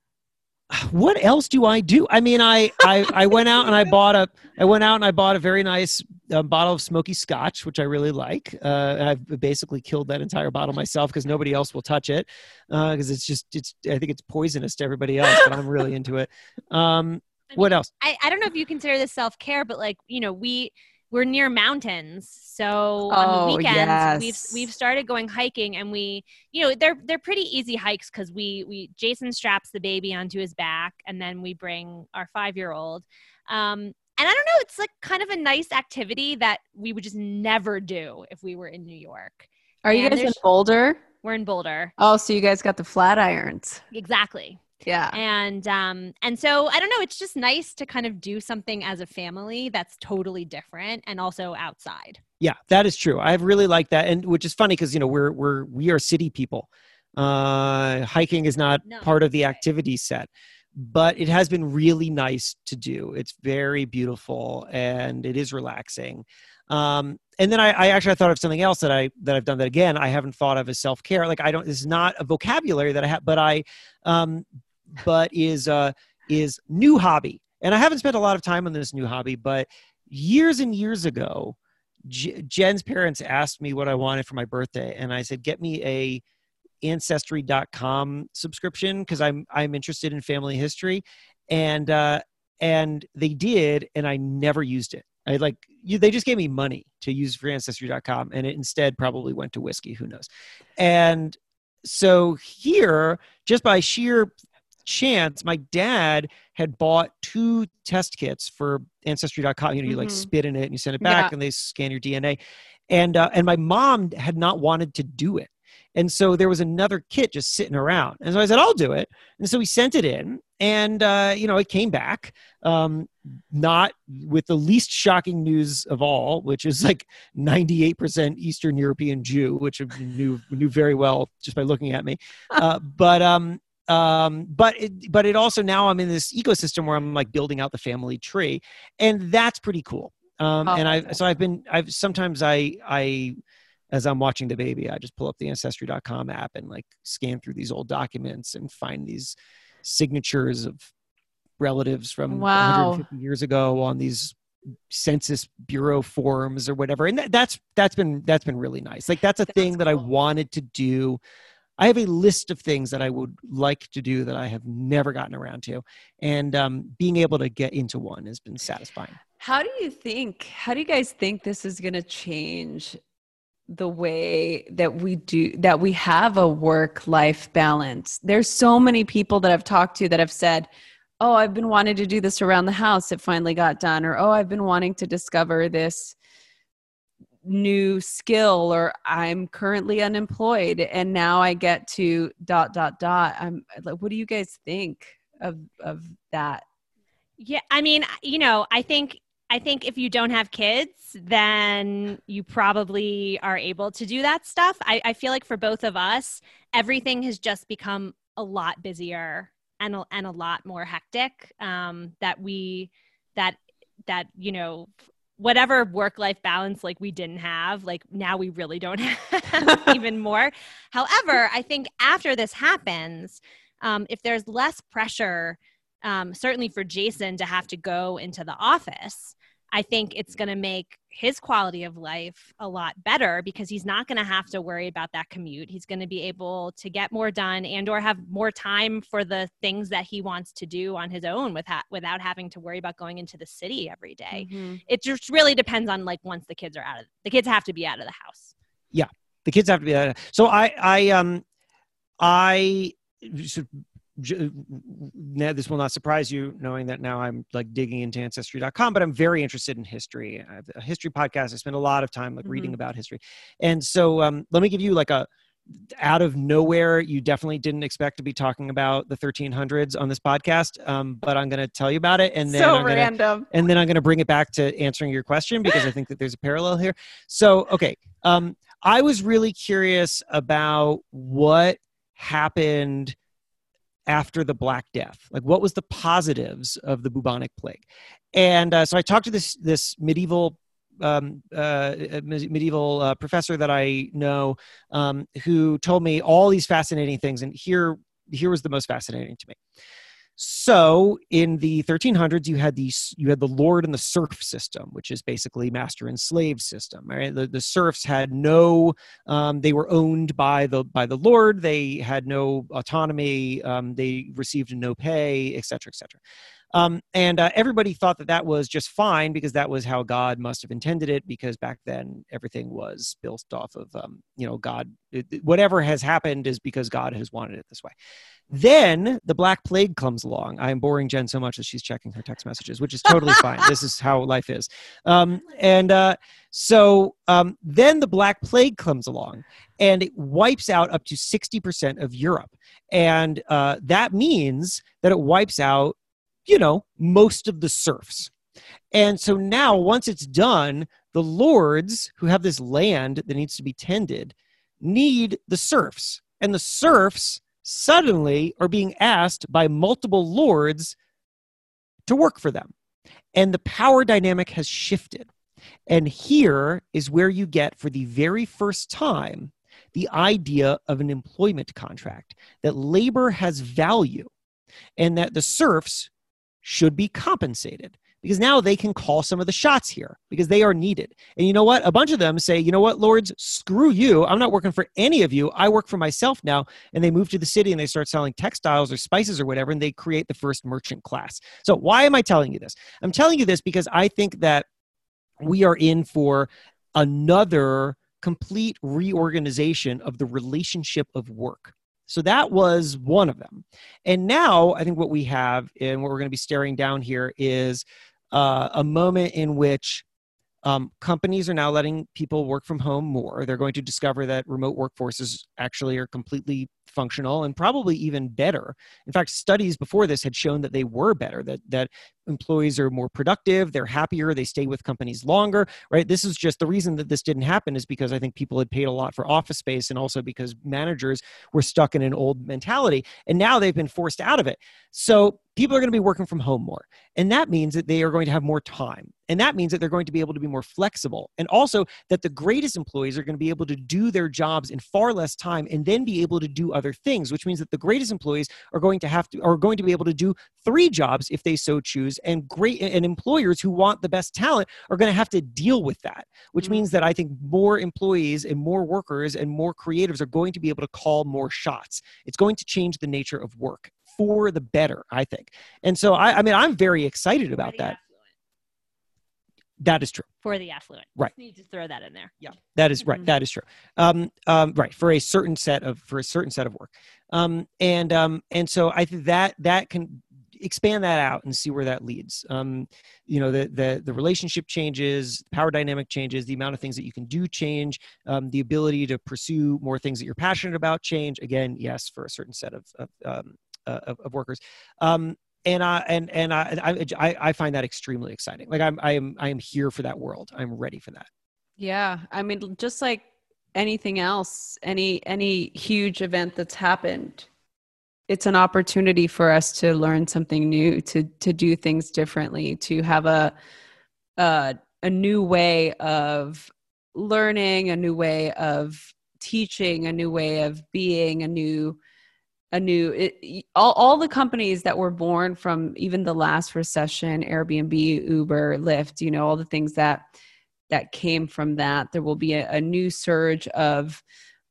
what else do I do? I mean, I, I, I went out and I bought a, I went out and I bought a very nice uh, bottle of smoky Scotch, which I really like. Uh, and I've basically killed that entire bottle myself because nobody else will touch it. Uh, cause it's just, it's, I think it's poisonous to everybody else, but I'm really into it. Um, I mean, what else? I, I don't know if you consider this self-care, but like, you know, we, we're near mountains. So oh, on the weekends, yes. we've we've started going hiking, and we, you know, they're they're pretty easy hikes because we we Jason straps the baby onto his back, and then we bring our five-year-old. Um, and I don't know, it's like kind of a nice activity that we would just never do if we were in New York. Are you and guys in Boulder? We're in Boulder. Oh, so you guys got the flat irons. Exactly. Yeah. And um, and so I don't know, it's just nice to kind of do something as a family that's totally different and also outside. Yeah, that is true. I really like that. And which is funny because, you know, we're, we're, we are city people. Uh, hiking is not No. part of the activity set, but it has been really nice to do. It's very beautiful and it is relaxing. Um, and then I, I actually I thought of something else that I, that I've done that again, I haven't thought of as self-care. Like I don't, this is not a vocabulary that I have, but I, um, but is, uh, is new hobby. And I haven't spent a lot of time on this new hobby, but years and years ago, J- Jen's parents asked me what I wanted for my birthday. And I said, get me a ancestry dot com subscription because I'm I'm interested in family history, and uh, and they did, and I never used it. I like you, they just gave me money to use for ancestry dot com, and it instead probably went to whiskey. Who knows? And so here, just by sheer chance, my dad had bought two test kits for ancestry dot com. You know, you Mm-hmm. like spit in it and you send it back, Yeah. and they scan your D N A. And uh, and my mom had not wanted to do it. And so there was another kit just sitting around. And so I said, I'll do it. And so we sent it in and, uh, you know, it came back, um, not with the least shocking news of all, which is like ninety-eight percent Eastern European Jew, which I knew, knew very well just by looking at me. Uh, but, um, um, but it, but it also, now I'm in this ecosystem where I'm like building out the family tree, and that's pretty cool. Um, Oh, and I, that's so I've been, I've sometimes I, I, as I'm watching the baby, I just pull up the ancestry dot com app and like scan through these old documents and find these signatures of relatives from Wow. one hundred fifty years ago on these Census Bureau forms or whatever. And that, that's, that's been, that's been really nice. Like that's a That's thing that I cool. wanted to do. I have a list of things that I would like to do that I have never gotten around to. And um, being able to get into one has been satisfying. How do you think, how do you guys think this is going to change the way that we do, that we have a work-life balance? There's so many people that I've talked to that have said, oh, I've been wanting to do this around the house. It finally got done. Or, oh, I've been wanting to discover this new skill, or I'm currently unemployed and now I get to dot, dot, dot. I'm like, what do you guys think of, of that? Yeah, I mean, you know, I think I think if you don't have kids, then you probably are able to do that stuff. I, I feel like for both of us, everything has just become a lot busier and a, and a lot more hectic. Um, that we that that you know, whatever work-life balance like we didn't have, like now we really don't have even more. However, I think after this happens, um, if there's less pressure. Um, certainly for Jason to have to go into the office, I think it's going to make his quality of life a lot better because he's not going to have to worry about that commute. He's going to be able to get more done and or have more time for the things that he wants to do on his own with ha- without having to worry about going into the city every day. Mm-hmm. It just really depends on like once the kids are out of the kids have to be out of the house. Yeah, the kids have to be. Uh, so I, I, um, I. Now, this will not surprise you knowing that now I'm like digging into ancestry dot com, but I'm very interested in history. I have a history podcast. I spend a lot of time like Mm-hmm. reading about history. And so um, let me give you like a out of nowhere. You definitely didn't expect to be talking about the thirteen hundreds on this podcast. Um, but I'm going to tell you about it. And then, So I'm gonna, random. and then I'm going to bring it back to answering your question because I think that there's a parallel here. So, okay. Um, I was really curious about what happened after the Black Death. Like what was the positives of the bubonic plague? And uh, so I talked to this this medieval um, uh, medieval uh, professor that I know um, who told me all these fascinating things. And here, here was the most fascinating to me. So in the thirteen hundreds, you had these, you had the lord and the serf system, which is basically master and slave system. Right? The, the serfs had no, um, they were owned by the by the lord. They had no autonomy. Um, they received no pay, et cetera, et cetera. Um, and uh, everybody thought that that was just fine because that was how God must have intended it, because back then everything was built off of, um, you know, God, it, whatever has happened is because God has wanted it this way. Then the Black Plague comes along. I am boring Jen so much that she's checking her text messages, which is totally fine. This is how life is. Um, and uh, so um, then the Black Plague comes along and it wipes out up to sixty percent of Europe. And uh, that means that it wipes out, you know, most of the serfs. And so now once it's done, the lords who have this land that needs to be tended need the serfs. And the serfs suddenly are being asked by multiple lords to work for them. And the power dynamic has shifted. And here is where you get, for the very first time, the idea of an employment contract, that labor has value and that the serfs should be compensated, because now they can call some of the shots here because they are needed. And you know what? A bunch of them say, you know what, lords, screw you. I'm not working for any of you. I work for myself now. And they move to the city and they start selling textiles or spices or whatever, and they create the first merchant class. So why am I telling you this? I'm telling you this because I think that we are in for another complete reorganization of the relationship of work. So that was one of them. And now I think what we have and what we're going to be staring down here is uh, a moment in which um, companies are now letting people work from home more. They're going to discover that remote workforces actually are completely functional and probably even better. In fact, studies before this had shown that they were better, that that employees are more productive, they're happier, they stay with companies longer, right? This is just the reason that this didn't happen is because I think people had paid a lot for office space and also because managers were stuck in an old mentality and now they've been forced out of it. So people are going to be working from home more. And that means that they are going to have more time. And that means that they're going to be able to be more flexible. And also that the greatest employees are going to be able to do their jobs in far less time and then be able to do other things, which means that the greatest employees are going to have to, are going to be able to do three jobs if they so choose. And great, and employers who want the best talent are going to have to deal with that, which mm-hmm. means that I think more employees and more workers and more creatives are going to be able to call more shots. It's going to change the nature of work for the better, I think. And so, I, I mean, I'm very excited about that. Affluent. That is true. For the affluent. Right. Just need to throw that in there. Yeah, that is right. Mm-hmm. That is true. Um, um, right. For a certain set of, for a certain set of work. Um, and, um, and so I think that, that can expand that out and see where that leads. Um, you know, the, the, the relationship changes, the power dynamic changes, the amount of things that you can do change, um, the ability to pursue more things that you're passionate about change. Again, yes, for a certain set of, of, um, uh, of, of workers. Um, And I and and I, I I find that extremely exciting. Like I'm I am I am here for that world. I'm ready for that. Yeah, I mean, just like anything else, any any huge event that's happened, it's an opportunity for us to learn something new, to to do things differently, to have a a, a new way of learning, a new way of teaching, a new way of being, a new. A new, it, all, all the companies that were born from even the last recession, Airbnb, Uber, Lyft, you know, all the things that, that came from that, there will be a, a new surge of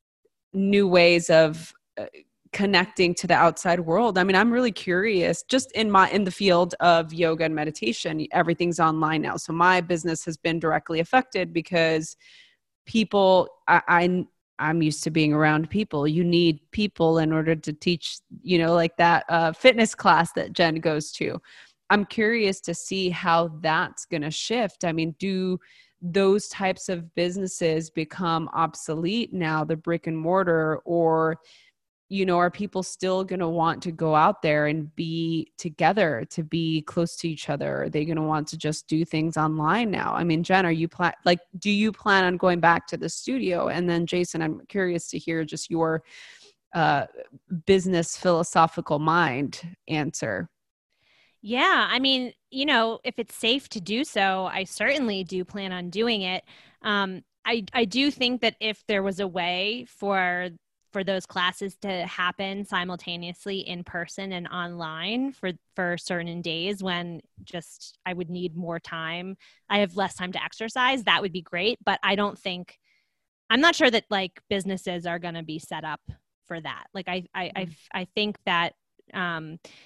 new ways of uh, connecting to the outside world. I mean, I'm really curious just in my, in the field of yoga and meditation, everything's online now. So my business has been directly affected because people, I, I I'm used to being around people. You need people in order to teach, you know, like that uh, fitness class that Jen goes to. I'm curious to see how that's going to shift. I mean, do those types of businesses become obsolete now, the brick and mortar, or, you know, are people still going to want to go out there and be together, to be close to each other? Are they going to want to just do things online now? I mean, Jen, are you plan like, do you plan on going back to the studio? And then Jason, I'm curious to hear just your uh, business philosophical mind answer. Yeah. I mean, you know, if it's safe to do so, I certainly do plan on doing it. Um, I, I do think that if there was a way for for those classes to happen simultaneously in person and online for, for certain days when just I would need more time, I have less time to exercise, that would be great. But I don't think, I'm not sure that like businesses are going to be set up for that. Like I, I, I, I think that um,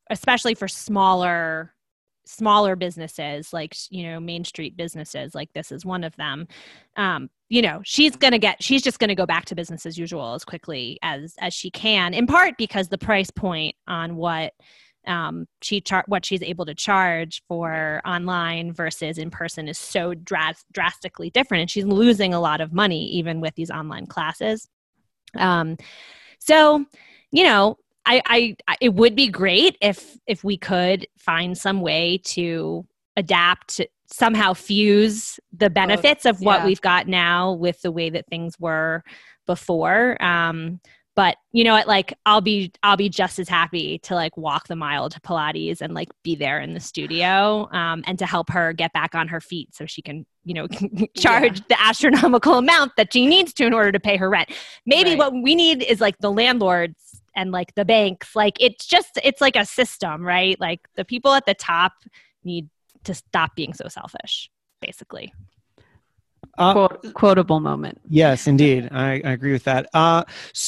especially for smaller smaller businesses, like, you know, Main Street businesses, like this is one of them. Um, you know, she's going to get, she's just going to go back to business as usual as quickly as, as she can, in part because the price point on what um, she char- what she's able to charge for online versus in person is so dras- drastically different. And she's losing a lot of money even with these online classes. Um, so, you know, I, I, it would be great if, if we could find some way to adapt, somehow fuse the benefits of what yeah. we've got now with the way that things were before. Um, but you know what, like I'll be, I'll be just as happy to like walk the mile to Pilates and like be there in the studio, um, and to help her get back on her feet so she can, you know, charge Yeah. the astronomical amount that she needs to in order to pay her rent. Maybe Right. what we need is like the landlords and like the banks, like it's just, it's like a system, right? Like the people at the top need to stop being so selfish, basically. Uh, Quote, quotable moment. Yes, indeed. I, I agree with that. Uh,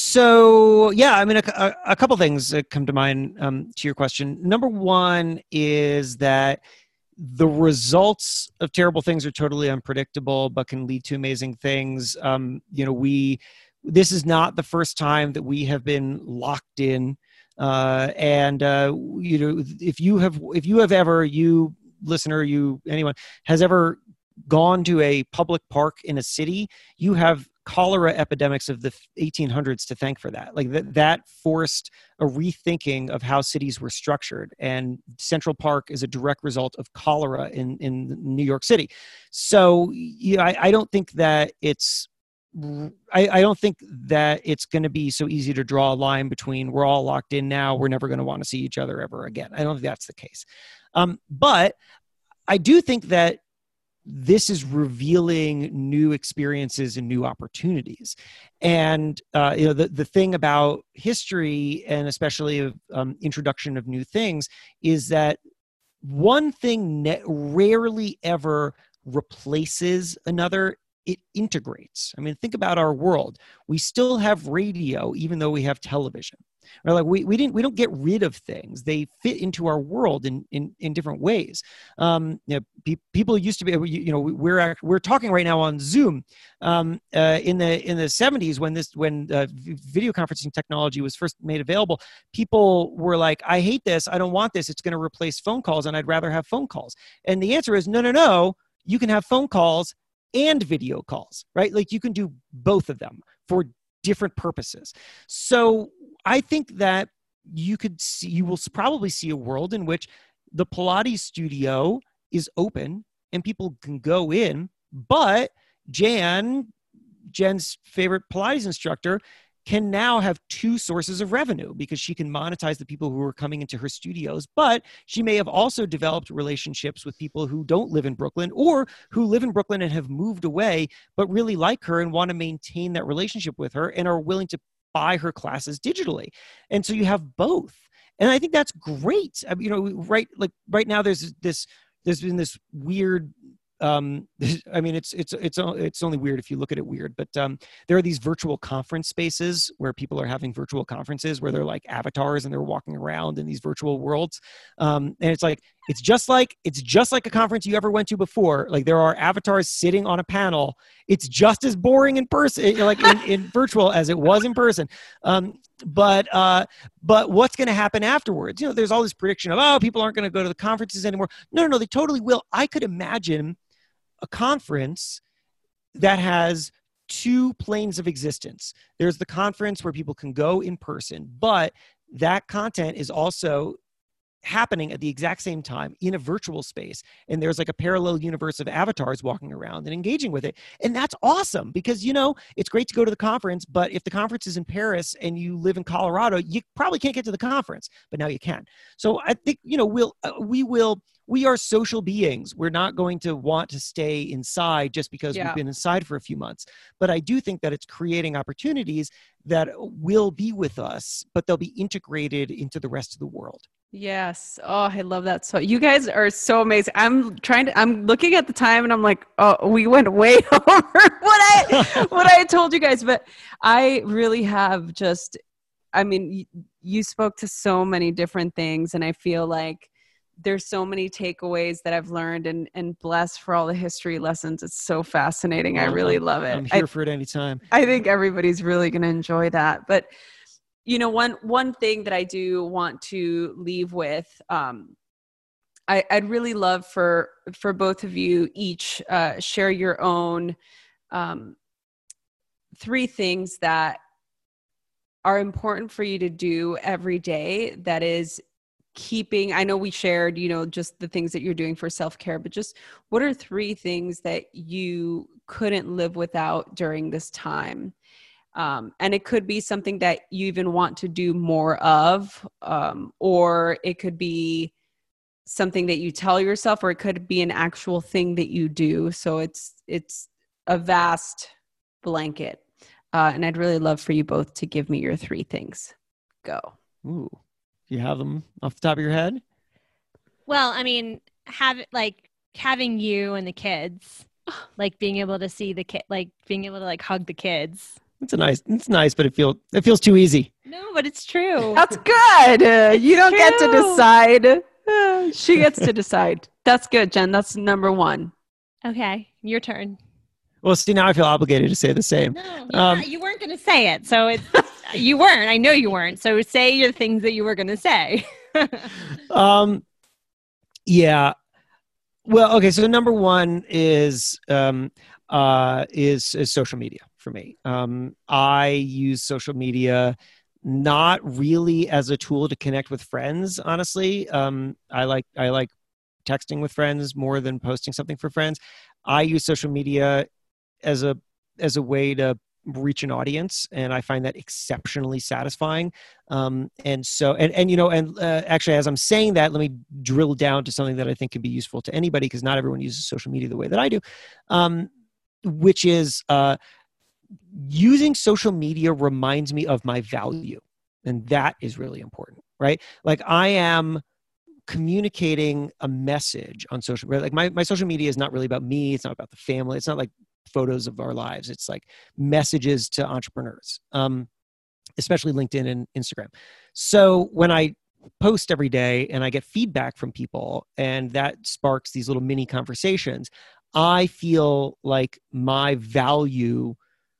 so, yeah, I mean, a, a, a couple things that come to mind um, to your question. Number one is that the results of terrible things are totally unpredictable, but can lead to amazing things. Um, you know, we, this is not the first time that we have been locked in. Uh, and, uh, you know, if you have, if you have ever, you listener, you, anyone has ever gone to a public park in a city, you have cholera epidemics of the eighteen hundreds to thank for that. Like that, that forced a rethinking of how cities were structured. And Central Park is a direct result of cholera in, in New York City. So you know, I, I don't think that it's, I, I don't think that it's going to be so easy to draw a line between we're all locked in now, we're never going to want to see each other ever again. I don't think that's the case. Um, but I do think that this is revealing new experiences and new opportunities. And, uh, you know, the, the thing about history and especially of um, introduction of new things is that one thing ne- rarely ever replaces another. It integrates. I mean, think about our world. We still have radio, even though we have television. Right? Like we, we didn't, we don't get rid of things. They fit into our world in, in, in different ways. Um, you know, pe- people used to be, you know, we're, act- we're talking right now on Zoom. Um, uh, in the, in the seventies, when this, when uh, video conferencing technology was first made available, people were like, I hate this. I don't want this. It's going to replace phone calls and I'd rather have phone calls. And the answer is no, no, no. You can have phone calls and video calls, right? Like you can do both of them for different purposes. So I think that you could see, you will probably see a world in which the Pilates studio is open and people can go in, but Jan, Jen's favorite Pilates instructor, can now have two sources of revenue because she can monetize the people who are coming into her studios, but she may have also developed relationships with people who don't live in Brooklyn or who live in Brooklyn and have moved away, but really like her and want to maintain that relationship with her and are willing to buy her classes digitally. And so you have both. And I think that's great. I mean, you know, right, like right now there's this, there's been this weird, Um, I mean, it's, it's, it's, it's only weird if you look at it weird, but um, there are these virtual conference spaces where people are having virtual conferences where they're like avatars and they're walking around in these virtual worlds. Um, and it's like, it's just like, it's just like a conference you ever went to before. Like there are avatars sitting on a panel. It's just as boring in person, like in, in virtual as it was in person. Um, but, uh, but what's going to happen afterwards? You know, there's all this prediction of, oh, people aren't going to go to the conferences anymore. No, no, no, they totally will. I could imagine a conference that has two planes of existence. There's the conference where people can go in person, but that content is also happening at the exact same time in a virtual space. And there's like a parallel universe of avatars walking around and engaging with it. And that's awesome because, you know, it's great to go to the conference, but if the conference is in Paris and you live in Colorado, you probably can't get to the conference, but now you can. So I think, you know, we'll, uh, we will, we are social beings. We're not going to want to stay inside just because Yeah. we've been inside for a few months. But I do think that it's creating opportunities that will be with us, but they'll be integrated into the rest of the world. Yes. Oh, I love that. So you guys are so amazing. I'm trying to, I'm looking at the time and I'm like, oh, we went way over what I, what I told you guys, but I really have just I mean, you, you spoke to so many different things, and I feel like there's so many takeaways that I've learned, and, and blessed for all the history lessons. It's so fascinating. I really love it. I'm here I, for it anytime. I think everybody's really going to enjoy that. But, you know, one, one thing that I do want to leave with, um, I, I'd really love for, for both of you each uh, share your own um, three things that are important for you to do every day that is keeping, I know we shared, you know, just the things that you're doing for self-care, but just what are three things that you couldn't live without during this time? Um, and it could be something that you even want to do more of, um, or it could be something that you tell yourself, or it could be an actual thing that you do. So it's, it's a vast blanket. Uh, and I'd really love for you both to give me your three things. Go. Ooh. You have them off the top of your head? Well, I mean, have like having you and the kids, like being able to see the kid, like being able to like hug the kids. It's a nice, it's nice, but it feels, it feels too easy. No, but it's true. That's good. Uh, you don't true. get to decide. Uh, she gets to decide. That's good, Jen. That's number one. Okay, your turn. Well, see, now I feel obligated to say the same. No, Um, not, you weren't going to say it, so it's you weren't. I know you weren't. So say the things that you were going to say. um, yeah. Well, okay. So number one is um, uh, is, is social media for me. Um, I use social media not really as a tool to connect with friends. Honestly, um, I like I like texting with friends more than posting something for friends. I use social media as a as a way to reach an audience, and I find that exceptionally satisfying. Um, and so, and and you know, and uh, actually, as I'm saying that, let me drill down to something that I think can be useful to anybody, because not everyone uses social media the way that I do, um, which is uh, using social media reminds me of my value, and that is really important, right? Like I am communicating a message on social, right? Like my, my social media is not really about me. It's not about the family. It's not like photos of our lives. It's like messages to entrepreneurs, um, especially LinkedIn and Instagram. So when I post every day and I get feedback from people, and that sparks these little mini conversations, I feel like my value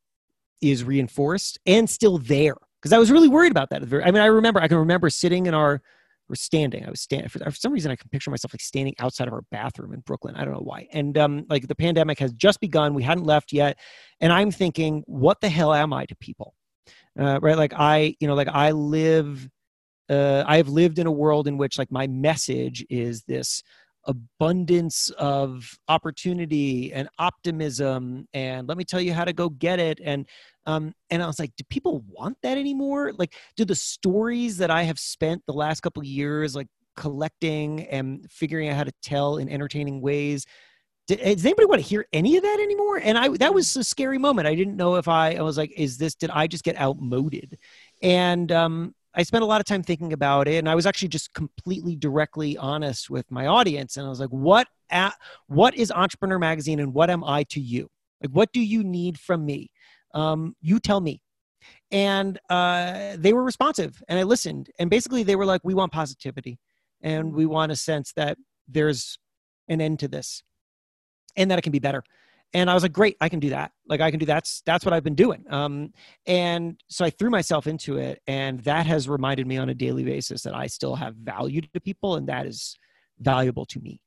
is reinforced and still there. Because I was really worried about that. I mean, I remember, I can remember sitting in our, we're standing, I was standing, for, for some reason I can picture myself like standing outside of our bathroom in Brooklyn. I don't know why. And um, like the pandemic has just begun. We hadn't left yet. And I'm thinking, what the hell am I to people? Uh, right? Like I, you know, like I live, uh, I've lived in a world in which like my message is this abundance of opportunity and optimism, and let me tell you how to go get it. And um and I was like, do people want that anymore? Like, do the stories that I have spent the last couple of years like collecting and figuring out how to tell in entertaining ways, do, does anybody want to hear any of that anymore? And I that was a scary moment. I didn't know if I I was like, is this, did I just get outmoded? And um I spent a lot of time thinking about it, and I was actually just completely directly honest with my audience. And I was like, what, at, what is Entrepreneur Magazine, and what am I to you? Like, what do you need from me? Um, you tell me. And uh, they were responsive, and I listened. And basically they were like, we want positivity, and we want a sense that there's an end to this and that it can be better. And I was like, great, I can do that. Like I can do that's, that's what I've been doing. Um, and so I threw myself into it, and that has reminded me on a daily basis that I still have value to people, and that is valuable to me.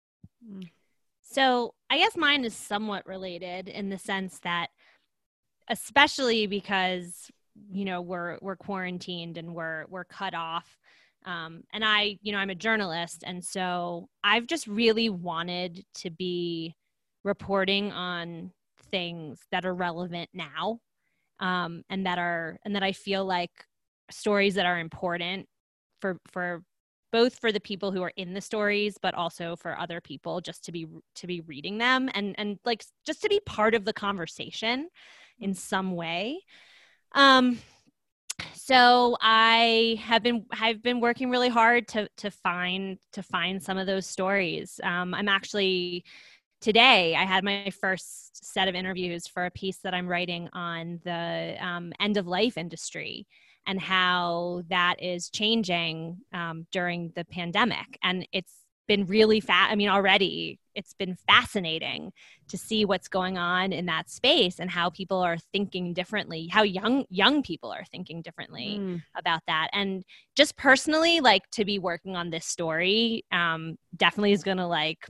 So I guess mine is somewhat related in the sense that, especially because, you know, we're, we're quarantined and we're, we're cut off. Um, and I, you know, I'm a journalist. And so I've just really wanted to be reporting on things that are relevant now, um, and that are, and that I feel like stories that are important for, for both for the people who are in the stories, but also for other people just to be, to be reading them, and, and like, just to be part of the conversation in some way. Um, so I have been, I've been working really hard to, to find, to find some of those stories. Um, I'm actually, Today, I had my first set of interviews for a piece that I'm writing on the um, end-of-life industry. and how that is changing um, during the pandemic. And it's been really fast. I mean, already it's been fascinating to see what's going on in that space and how people are thinking differently, how young young people are thinking differently mm. about that. And just personally, like to be working on this story um, definitely is going to like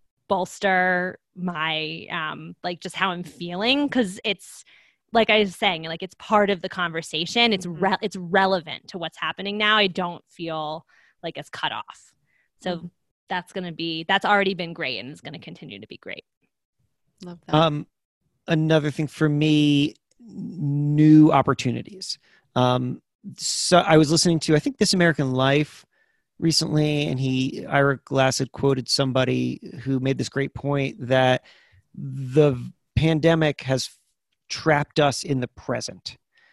bolster my um, like just how I'm feeling, because it's like I was saying, like it's part of the conversation. It's re- it's relevant to what's happening now. I don't feel like it's cut off. So. Mm. That's going to be, that's already been great and is going to continue to be great. Love that. Um, another thing for me, new opportunities. Um, so I was listening to, I think This American Life recently, and he, Ira Glass had quoted somebody who made this great point that the pandemic has trapped us in the present.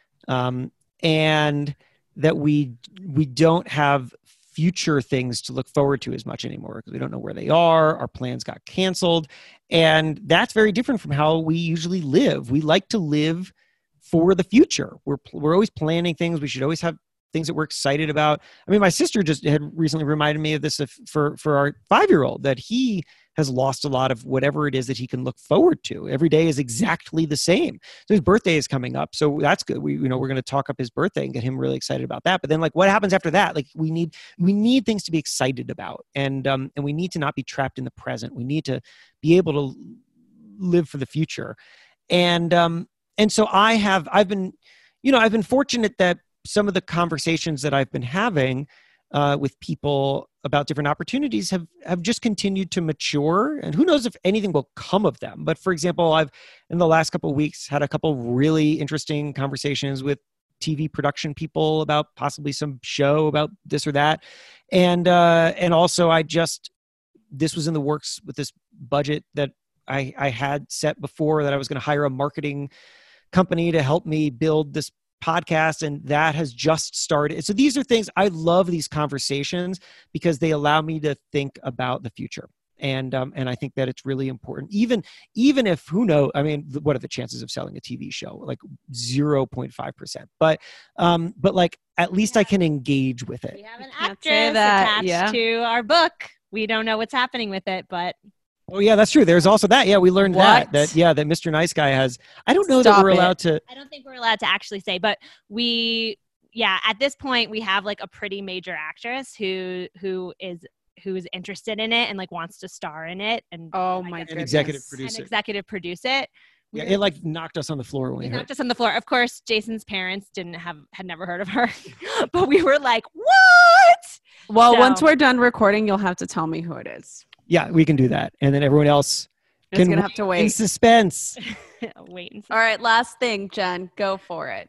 Um, and that we, we don't have future things to look forward to as much anymore because we don't know where they are. Our plans got canceled. And that's very different from how we usually live. We like to live for the future. We're, we're always planning things. We should always have things that we're excited about. I mean, my sister just had recently reminded me of this for, for our five-year-old, that he has lost a lot of whatever it is that he can look forward to. Every day is exactly the same. So his birthday is coming up. So that's good. We, you know, we're going to talk up his birthday and get him really excited about that. But then like, what happens after that? Like we need, we need things to be excited about. And, um, and we need to not be trapped in the present. We need to be able to live for the future. And, um, and so I have, I've been, you know, I've been fortunate that some of the conversations that I've been having uh, with people about different opportunities have, have just continued to mature, and who knows if anything will come of them. But for example, I've, in the last couple of weeks, had a couple really interesting conversations with T V production people about possibly some show about this or that. And, uh, and also I just, this was in the works with this budget that I, I had set before, that I was going to hire a marketing company to help me build this podcast, and that has just started. So these are things, I love these conversations because they allow me to think about the future. And, um, and I think that it's really important, even, even if, who knows, I mean, what are the chances of selling a T V show? Like zero point five percent, but, um, but like, at least I can engage with it. We have an actress attached yeah. to our book. We don't know what's happening with it, but oh yeah, that's true. There's also that. Yeah, we learned what? that. That yeah, that Mister Nice Guy has. I don't know Stop that we're allowed it. to. I don't think we're allowed to actually say, but we, yeah, at this point we have like a pretty major actress who who is who is interested in it and like wants to star in it, and oh my goodness, and executive produce and it. executive produce it. We yeah, it like knocked us on the floor when we it heard. Knocked us on the floor. Of course, Jason's parents didn't have had never heard of her, but we were like, what? Well, so, once we're done recording, you'll have to tell me who it is. Yeah, we can do that, and then everyone else. It's gonna have to wait. In suspense. wait. In suspense. All right, last thing, Jen, go for it.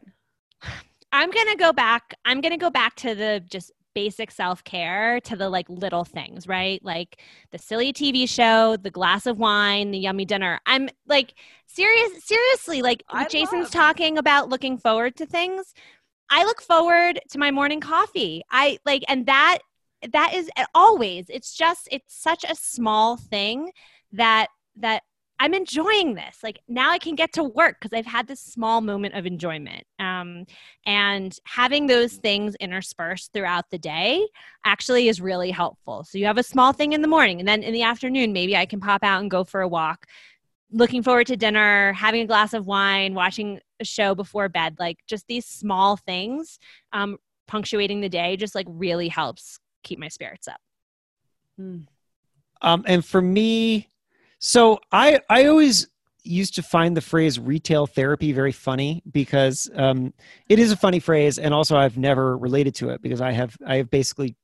I'm gonna go back. I'm gonna go back to the just basic self-care, to the like little things, right? Like the silly T V show, the glass of wine, the yummy dinner. I'm like serious. Seriously, like I Jason's love. talking about looking forward to things. I look forward to my morning coffee. I like, and that that is always. It's just it's such a small thing that. that I'm enjoying this. Like now I can get to work because I've had this small moment of enjoyment. Um, and having those things interspersed throughout the day actually is really helpful. So you have a small thing in the morning, and then in the afternoon, maybe I can pop out and go for a walk, looking forward to dinner, having a glass of wine, watching a show before bed. Like just these small things um, punctuating the day just like really helps keep my spirits up. Hmm. Um, and for me, So I, I always used to find the phrase retail therapy very funny because um, it is a funny phrase. And also I've never related to it because I have, I have basically,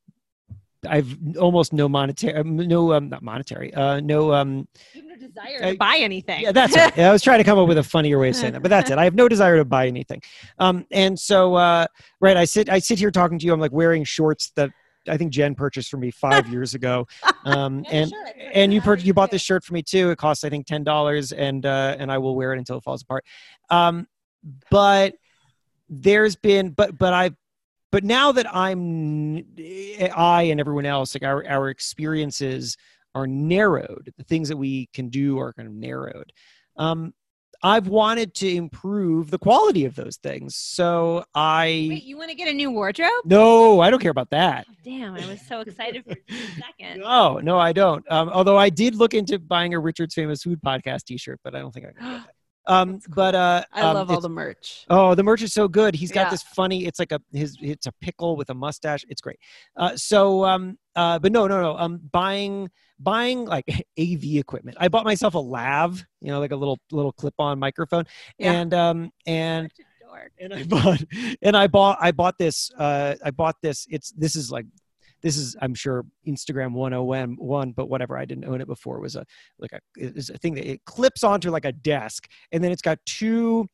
I've almost no monetary, no, um, not monetary, uh, no, um, you have no desire to I, buy anything. Yeah, that's it. I was trying to come up with a funnier way of saying that, but that's it. I have no desire to buy anything. Um, and so, uh, right. I sit, I sit here talking to you. I'm like wearing shorts that I think Jen purchased for me five years ago. Um, and, sure, and you pur- you bought this shirt for me too. It costs, I think, ten dollars, and, uh, and I will wear it until it falls apart. Um, but there's been, but, but I, but now that I'm, I and everyone else, like our, our experiences are narrowed. The things that we can do are kind of narrowed. Um, I've wanted to improve the quality of those things. So I Wait, you want to get a new wardrobe? no, I don't care about that. Oh, damn, I was so excited for a second. No, no, I don't. Um, although I did look into buying a Richard's Famous Food Podcast T-shirt, but I don't think I can get that. Um, Cool. but uh, I um, love all it's- the merch. Oh, the merch is so good. He's got Yeah. this funny. It's like a his. It's a pickle with a mustache. It's great. Uh, so um uh but no no no um buying buying like A V equipment. I bought myself a lav, you know, like a little little clip on microphone, Yeah. and um and Such a dork. and I bought and I bought I bought this uh I bought this. It's this is like. This is, I'm sure, Instagram one oh one, but whatever. I didn't own it before. It was a like a, it's a thing that it clips onto like a desk, and then it's got two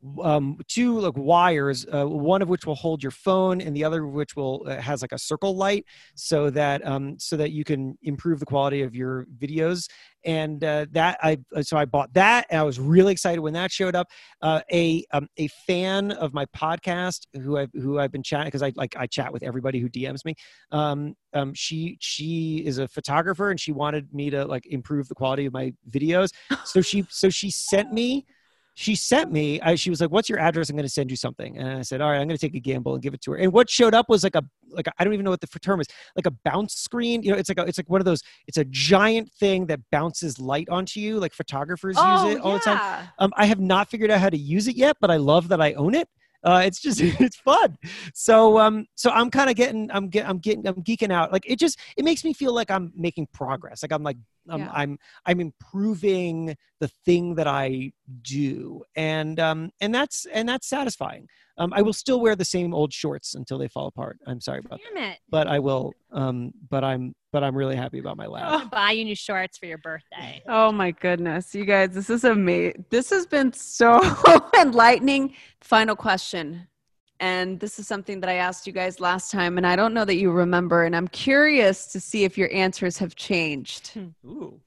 um two like wires, uh, one of which will hold your phone and the other of which will uh, has like a circle light, so that um so that you can improve the quality of your videos. And uh, that I so I bought that, and I was really excited when that showed up. Uh, a um, a fan of my podcast who I who I've been chatting, because I like I chat with everybody who D Ms me. Um, um, she she is a photographer, and she wanted me to like improve the quality of my videos. So she so she sent me. She sent me, I, she was like, what's your address? I'm going to send you something. And I said, all right, I'm going to take a gamble and give it to her. And what showed up was like a, like, a, I don't even know what the term is, like a bounce screen. You know, it's like, a, it's like one of those, it's a giant thing that bounces light onto you. Like photographers Oh, use it all the time. yeah. Um, I have not figured out how to use it yet, but I love that I own it. Uh, it's just, it's fun. So, um, so I'm kind of getting, I'm get, I'm getting, I'm geeking out. Like it just, it makes me feel like I'm making progress. Like I'm like, um, Yeah. I'm, I'm improving the thing that I do. And, um, and that's, and that's satisfying. Um, I will still wear the same old shorts until they fall apart. I'm sorry about that, Damn it. but I will, um, but I'm, but I'm really happy about my I'm lab. gonna buy you new shorts for your birthday. Oh my goodness, you guys, this is amazing. This has been so enlightening. Final question. And this is something that I asked you guys last time, and I don't know that you remember, and I'm curious to see if your answers have changed. Ooh.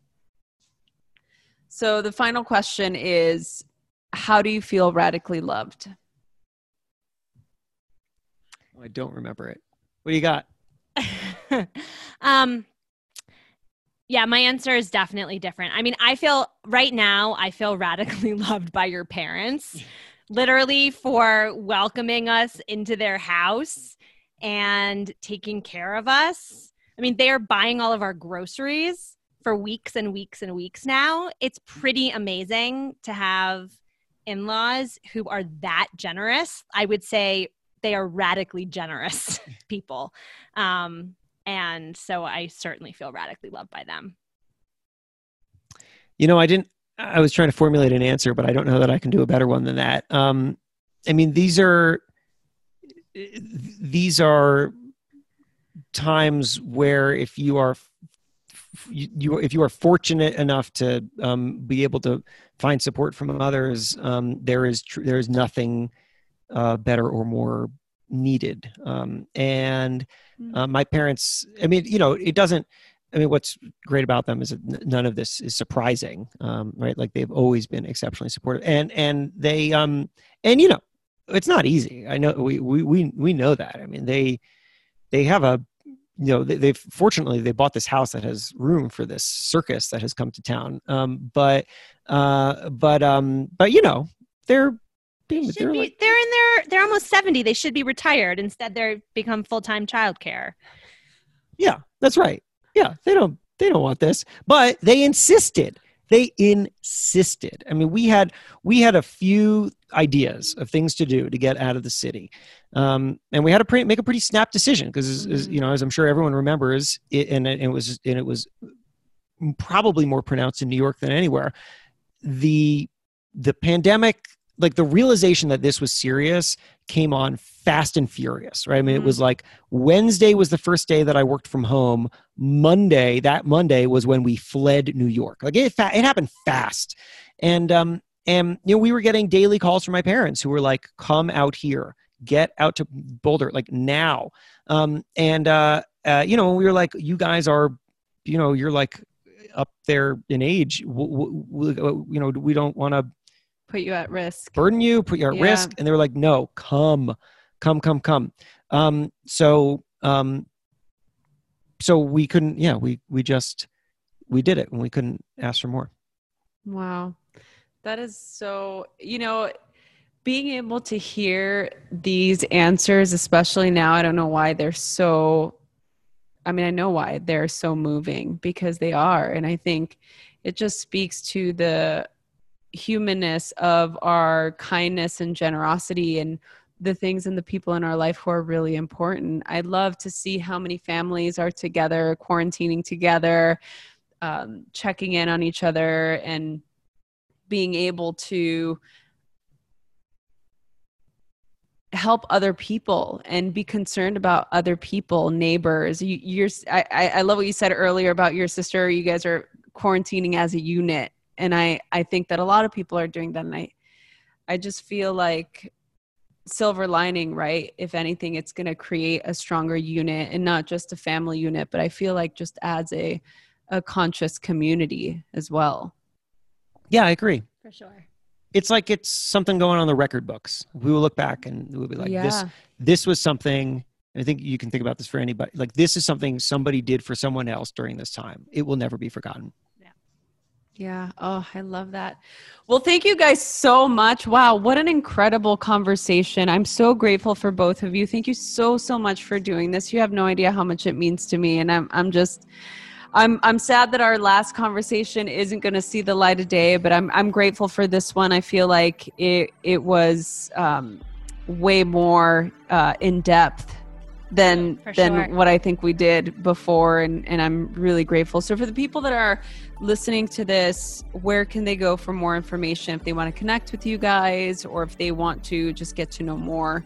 So the final question is, how do you feel radically loved? I don't remember it. What do you got? um yeah, my answer is definitely different. I mean, I feel right now I feel radically loved by your parents, literally for welcoming us into their house and taking care of us. I mean, they are buying all of our groceries for weeks and weeks and weeks now. It's pretty amazing to have in-laws who are that generous. I would say they are radically generous people. Um, and so I certainly feel radically loved by them. You know, I didn't, I was trying to formulate an answer, but I don't know that I can do a better one than that. Um, I mean, these are, these are times where if you are, you, you if you are fortunate enough to um, be able to find support from others, um, there is, tr- there is nothing uh, better or more needed. Um, and uh, my parents, I mean, you know, it doesn't, I mean, what's great about them is that n- none of this is surprising, um, right? Like they've always been exceptionally supportive, and, and they, um, and, you know, it's not easy. I know we, we, we, we know that. I mean, they, they have a, you know, they, they've fortunately they bought this house that has room for this circus that has come to town. Um, but, uh, but, um, but, you know, they're, They they're should be, like, they're in their, they're almost seventy. They should be retired. Instead, they're become full-time childcare. yeah, that's right. Yeah, they don't they don't want this, but they insisted. They insisted. I mean, we had we had a few ideas of things to do to get out of the city, um, and we had to pre- make a pretty snap decision because, as, as, you know, as I'm sure everyone remembers, it, and it, it was and it was probably more pronounced in New York than anywhere. The the pandemic, like the realization that this was serious, came on fast and furious, right? I mean, mm-hmm. It was like Wednesday was the first day that I worked from home. Monday, that Monday was when we fled New York. Like it, it happened fast. And, um, and, you know, we were getting daily calls from my parents who were like, come out here, get out to Boulder, like now. Um, and, uh, uh, you know, we were like, you guys are, you know, you're like up there in age. W- w- w- you know, we don't want to put you at risk, burden you, put you at yeah. risk. And they were like, no, come, come, come, come. Um, so, um, so we couldn't, yeah, we, we just, we did it and we couldn't ask for more. Wow. That is so, you know, being able to hear these answers, especially now, I don't know why they're so, I mean, I know why they're so moving, because they are. And I think it just speaks to the humanness of our kindness and generosity and the things and the people in our life who are really important. I'd love to see how many families are together, quarantining together, um, checking in on each other, and being able to help other people and be concerned about other people, neighbors. You, you're, I, I love what you said earlier about your sister. You guys are quarantining as a unit. And I, I think that a lot of people are doing that. And I, I just feel like silver lining, right? If anything, it's going to create a stronger unit, and not just a family unit, but I feel like just adds a, a conscious community as well. Yeah, I agree. For sure. It's like it's something going on in the record books. We will look back and we'll be like, Yeah. this, this was something, and I think you can think about this for anybody. Like, this is something somebody did for someone else during this time. It will never be forgotten. Yeah. Oh, I love that. Well, thank you guys so much. Wow. What an incredible conversation. I'm so grateful for both of you. Thank you so, so much for doing this. You have no idea how much it means to me. And I'm, I'm just, I'm, I'm sad that our last conversation isn't going to see the light of day, but I'm, I'm grateful for this one. I feel like it, it was um, way more uh, in depth than For than sure. what I think we did before, and and I'm really grateful. So for the people that are listening to this, where can they go for more information if they want to connect with you guys, or if they want to just get to know more?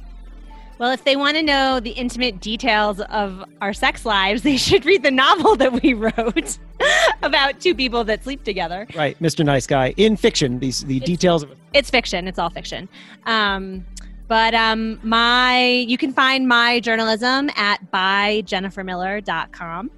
Well, if they want to know the intimate details of our sex lives, they should read the novel that we wrote about two people that sleep together. Right. Mister Nice Guy. In fiction, these the It's- details of it. It's fiction. It's all fiction. Um, but um, my you can find my journalism at by jennifer miller dot com.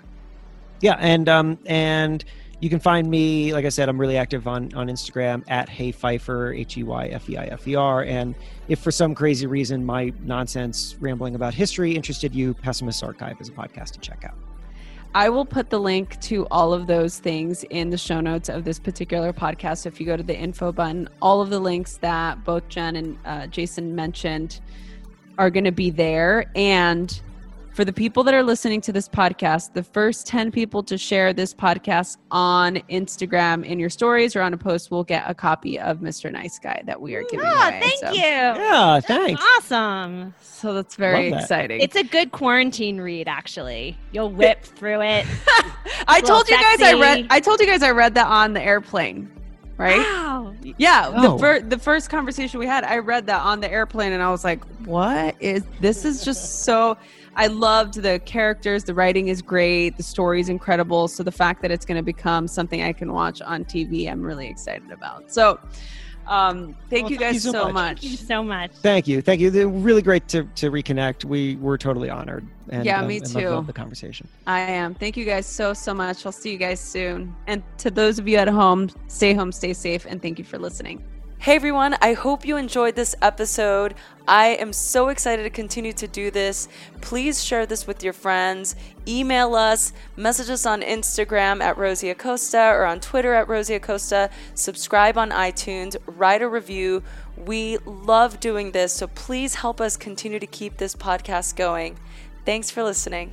Yeah, and um, and you can find me, like I said, I'm really active on, on Instagram at Hey Pfeiffer, H E Y F E I F E R. And if for some crazy reason my nonsense rambling about history interested you, Pessimist Archive is a podcast to check out. I will put the link to all of those things in the show notes of this particular podcast. So if you go to the info button, all of the links that both Jen and uh, Jason mentioned are going to be there. And for the people that are listening to this podcast, the first ten people to share this podcast on Instagram in your stories or on a post will get a copy of Mister Nice Guy that we are giving Oh, away. thank So- you. Yeah, thanks. Awesome. So that's very Love that. exciting. It's a good quarantine read, actually. You'll whip through it. I a little told you guys I sexy. read. I told you guys I read that on the airplane, right? Wow. Yeah, Oh. the fir- the first conversation we had, I read that on the airplane, and I was like, "What is this? Is just so." I loved the characters. The writing is great. The story is incredible. So the fact that it's going to become something I can watch on T V, I'm really excited about. So, um, thank Well, you thank guys you so so much. much. Thank you so much. Thank you. Thank you. They're really great to, to reconnect. We were totally honored. And, Yeah, um, me and too. Love, love the conversation. I am. Thank you guys so so much. I'll see you guys soon. And to those of you at home, stay home, stay safe, and thank you for listening. Hey everyone, I hope you enjoyed this episode. I am so excited to continue to do this. Please share this with your friends. Email us, message us on Instagram at Rosie Acosta or on Twitter at Rosie Acosta. Subscribe on iTunes, write a review. We love doing this, so please help us continue to keep this podcast going. Thanks for listening.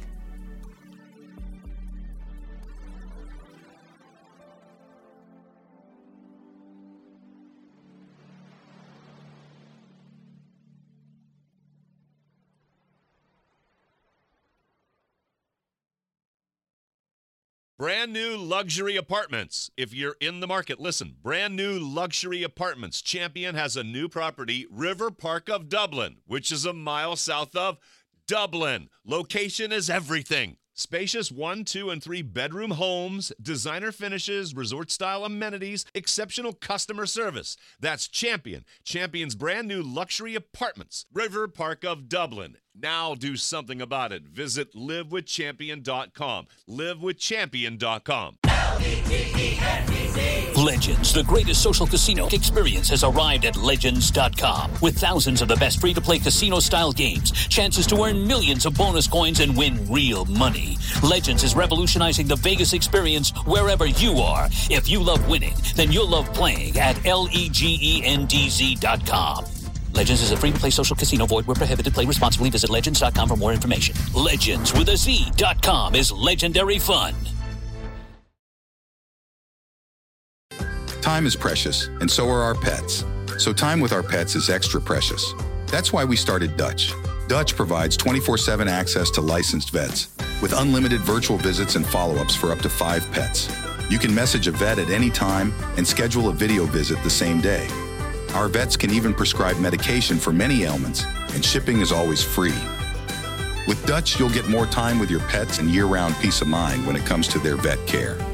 Brand new luxury apartments. If you're in the market, listen. Brand new luxury apartments. Champion has a new property, River Park of Dublin, which is a mile south of Dublin. Location is everything. Spacious one, two, and three bedroom homes, designer finishes, resort-style amenities, exceptional customer service. That's Champion. Champion's brand new luxury apartments, River Park of Dublin. Now do something about it. Visit live with champion dot com. live with champion dot com. Legends, the greatest social casino experience, has arrived at legends dot com. With thousands of the best free-to-play casino-style games, chances to earn millions of bonus coins and win real money. Legends is revolutionizing the Vegas experience wherever you are. If you love winning, then you'll love playing at legends dot com. Legends is a free-to-play social casino. Void where prohibited. Play responsibly. Visit legends dot com for more information. Legends with a Z dot com is legendary fun. Time is precious, and so are our pets. So time with our pets is extra precious. That's why we started Dutch. Dutch provides twenty-four seven access to licensed vets with unlimited virtual visits and follow-ups for up to five pets. You can message a vet at any time and schedule a video visit the same day. Our vets can even prescribe medication for many ailments, and shipping is always free. With Dutch, you'll get more time with your pets and year-round peace of mind when it comes to their vet care.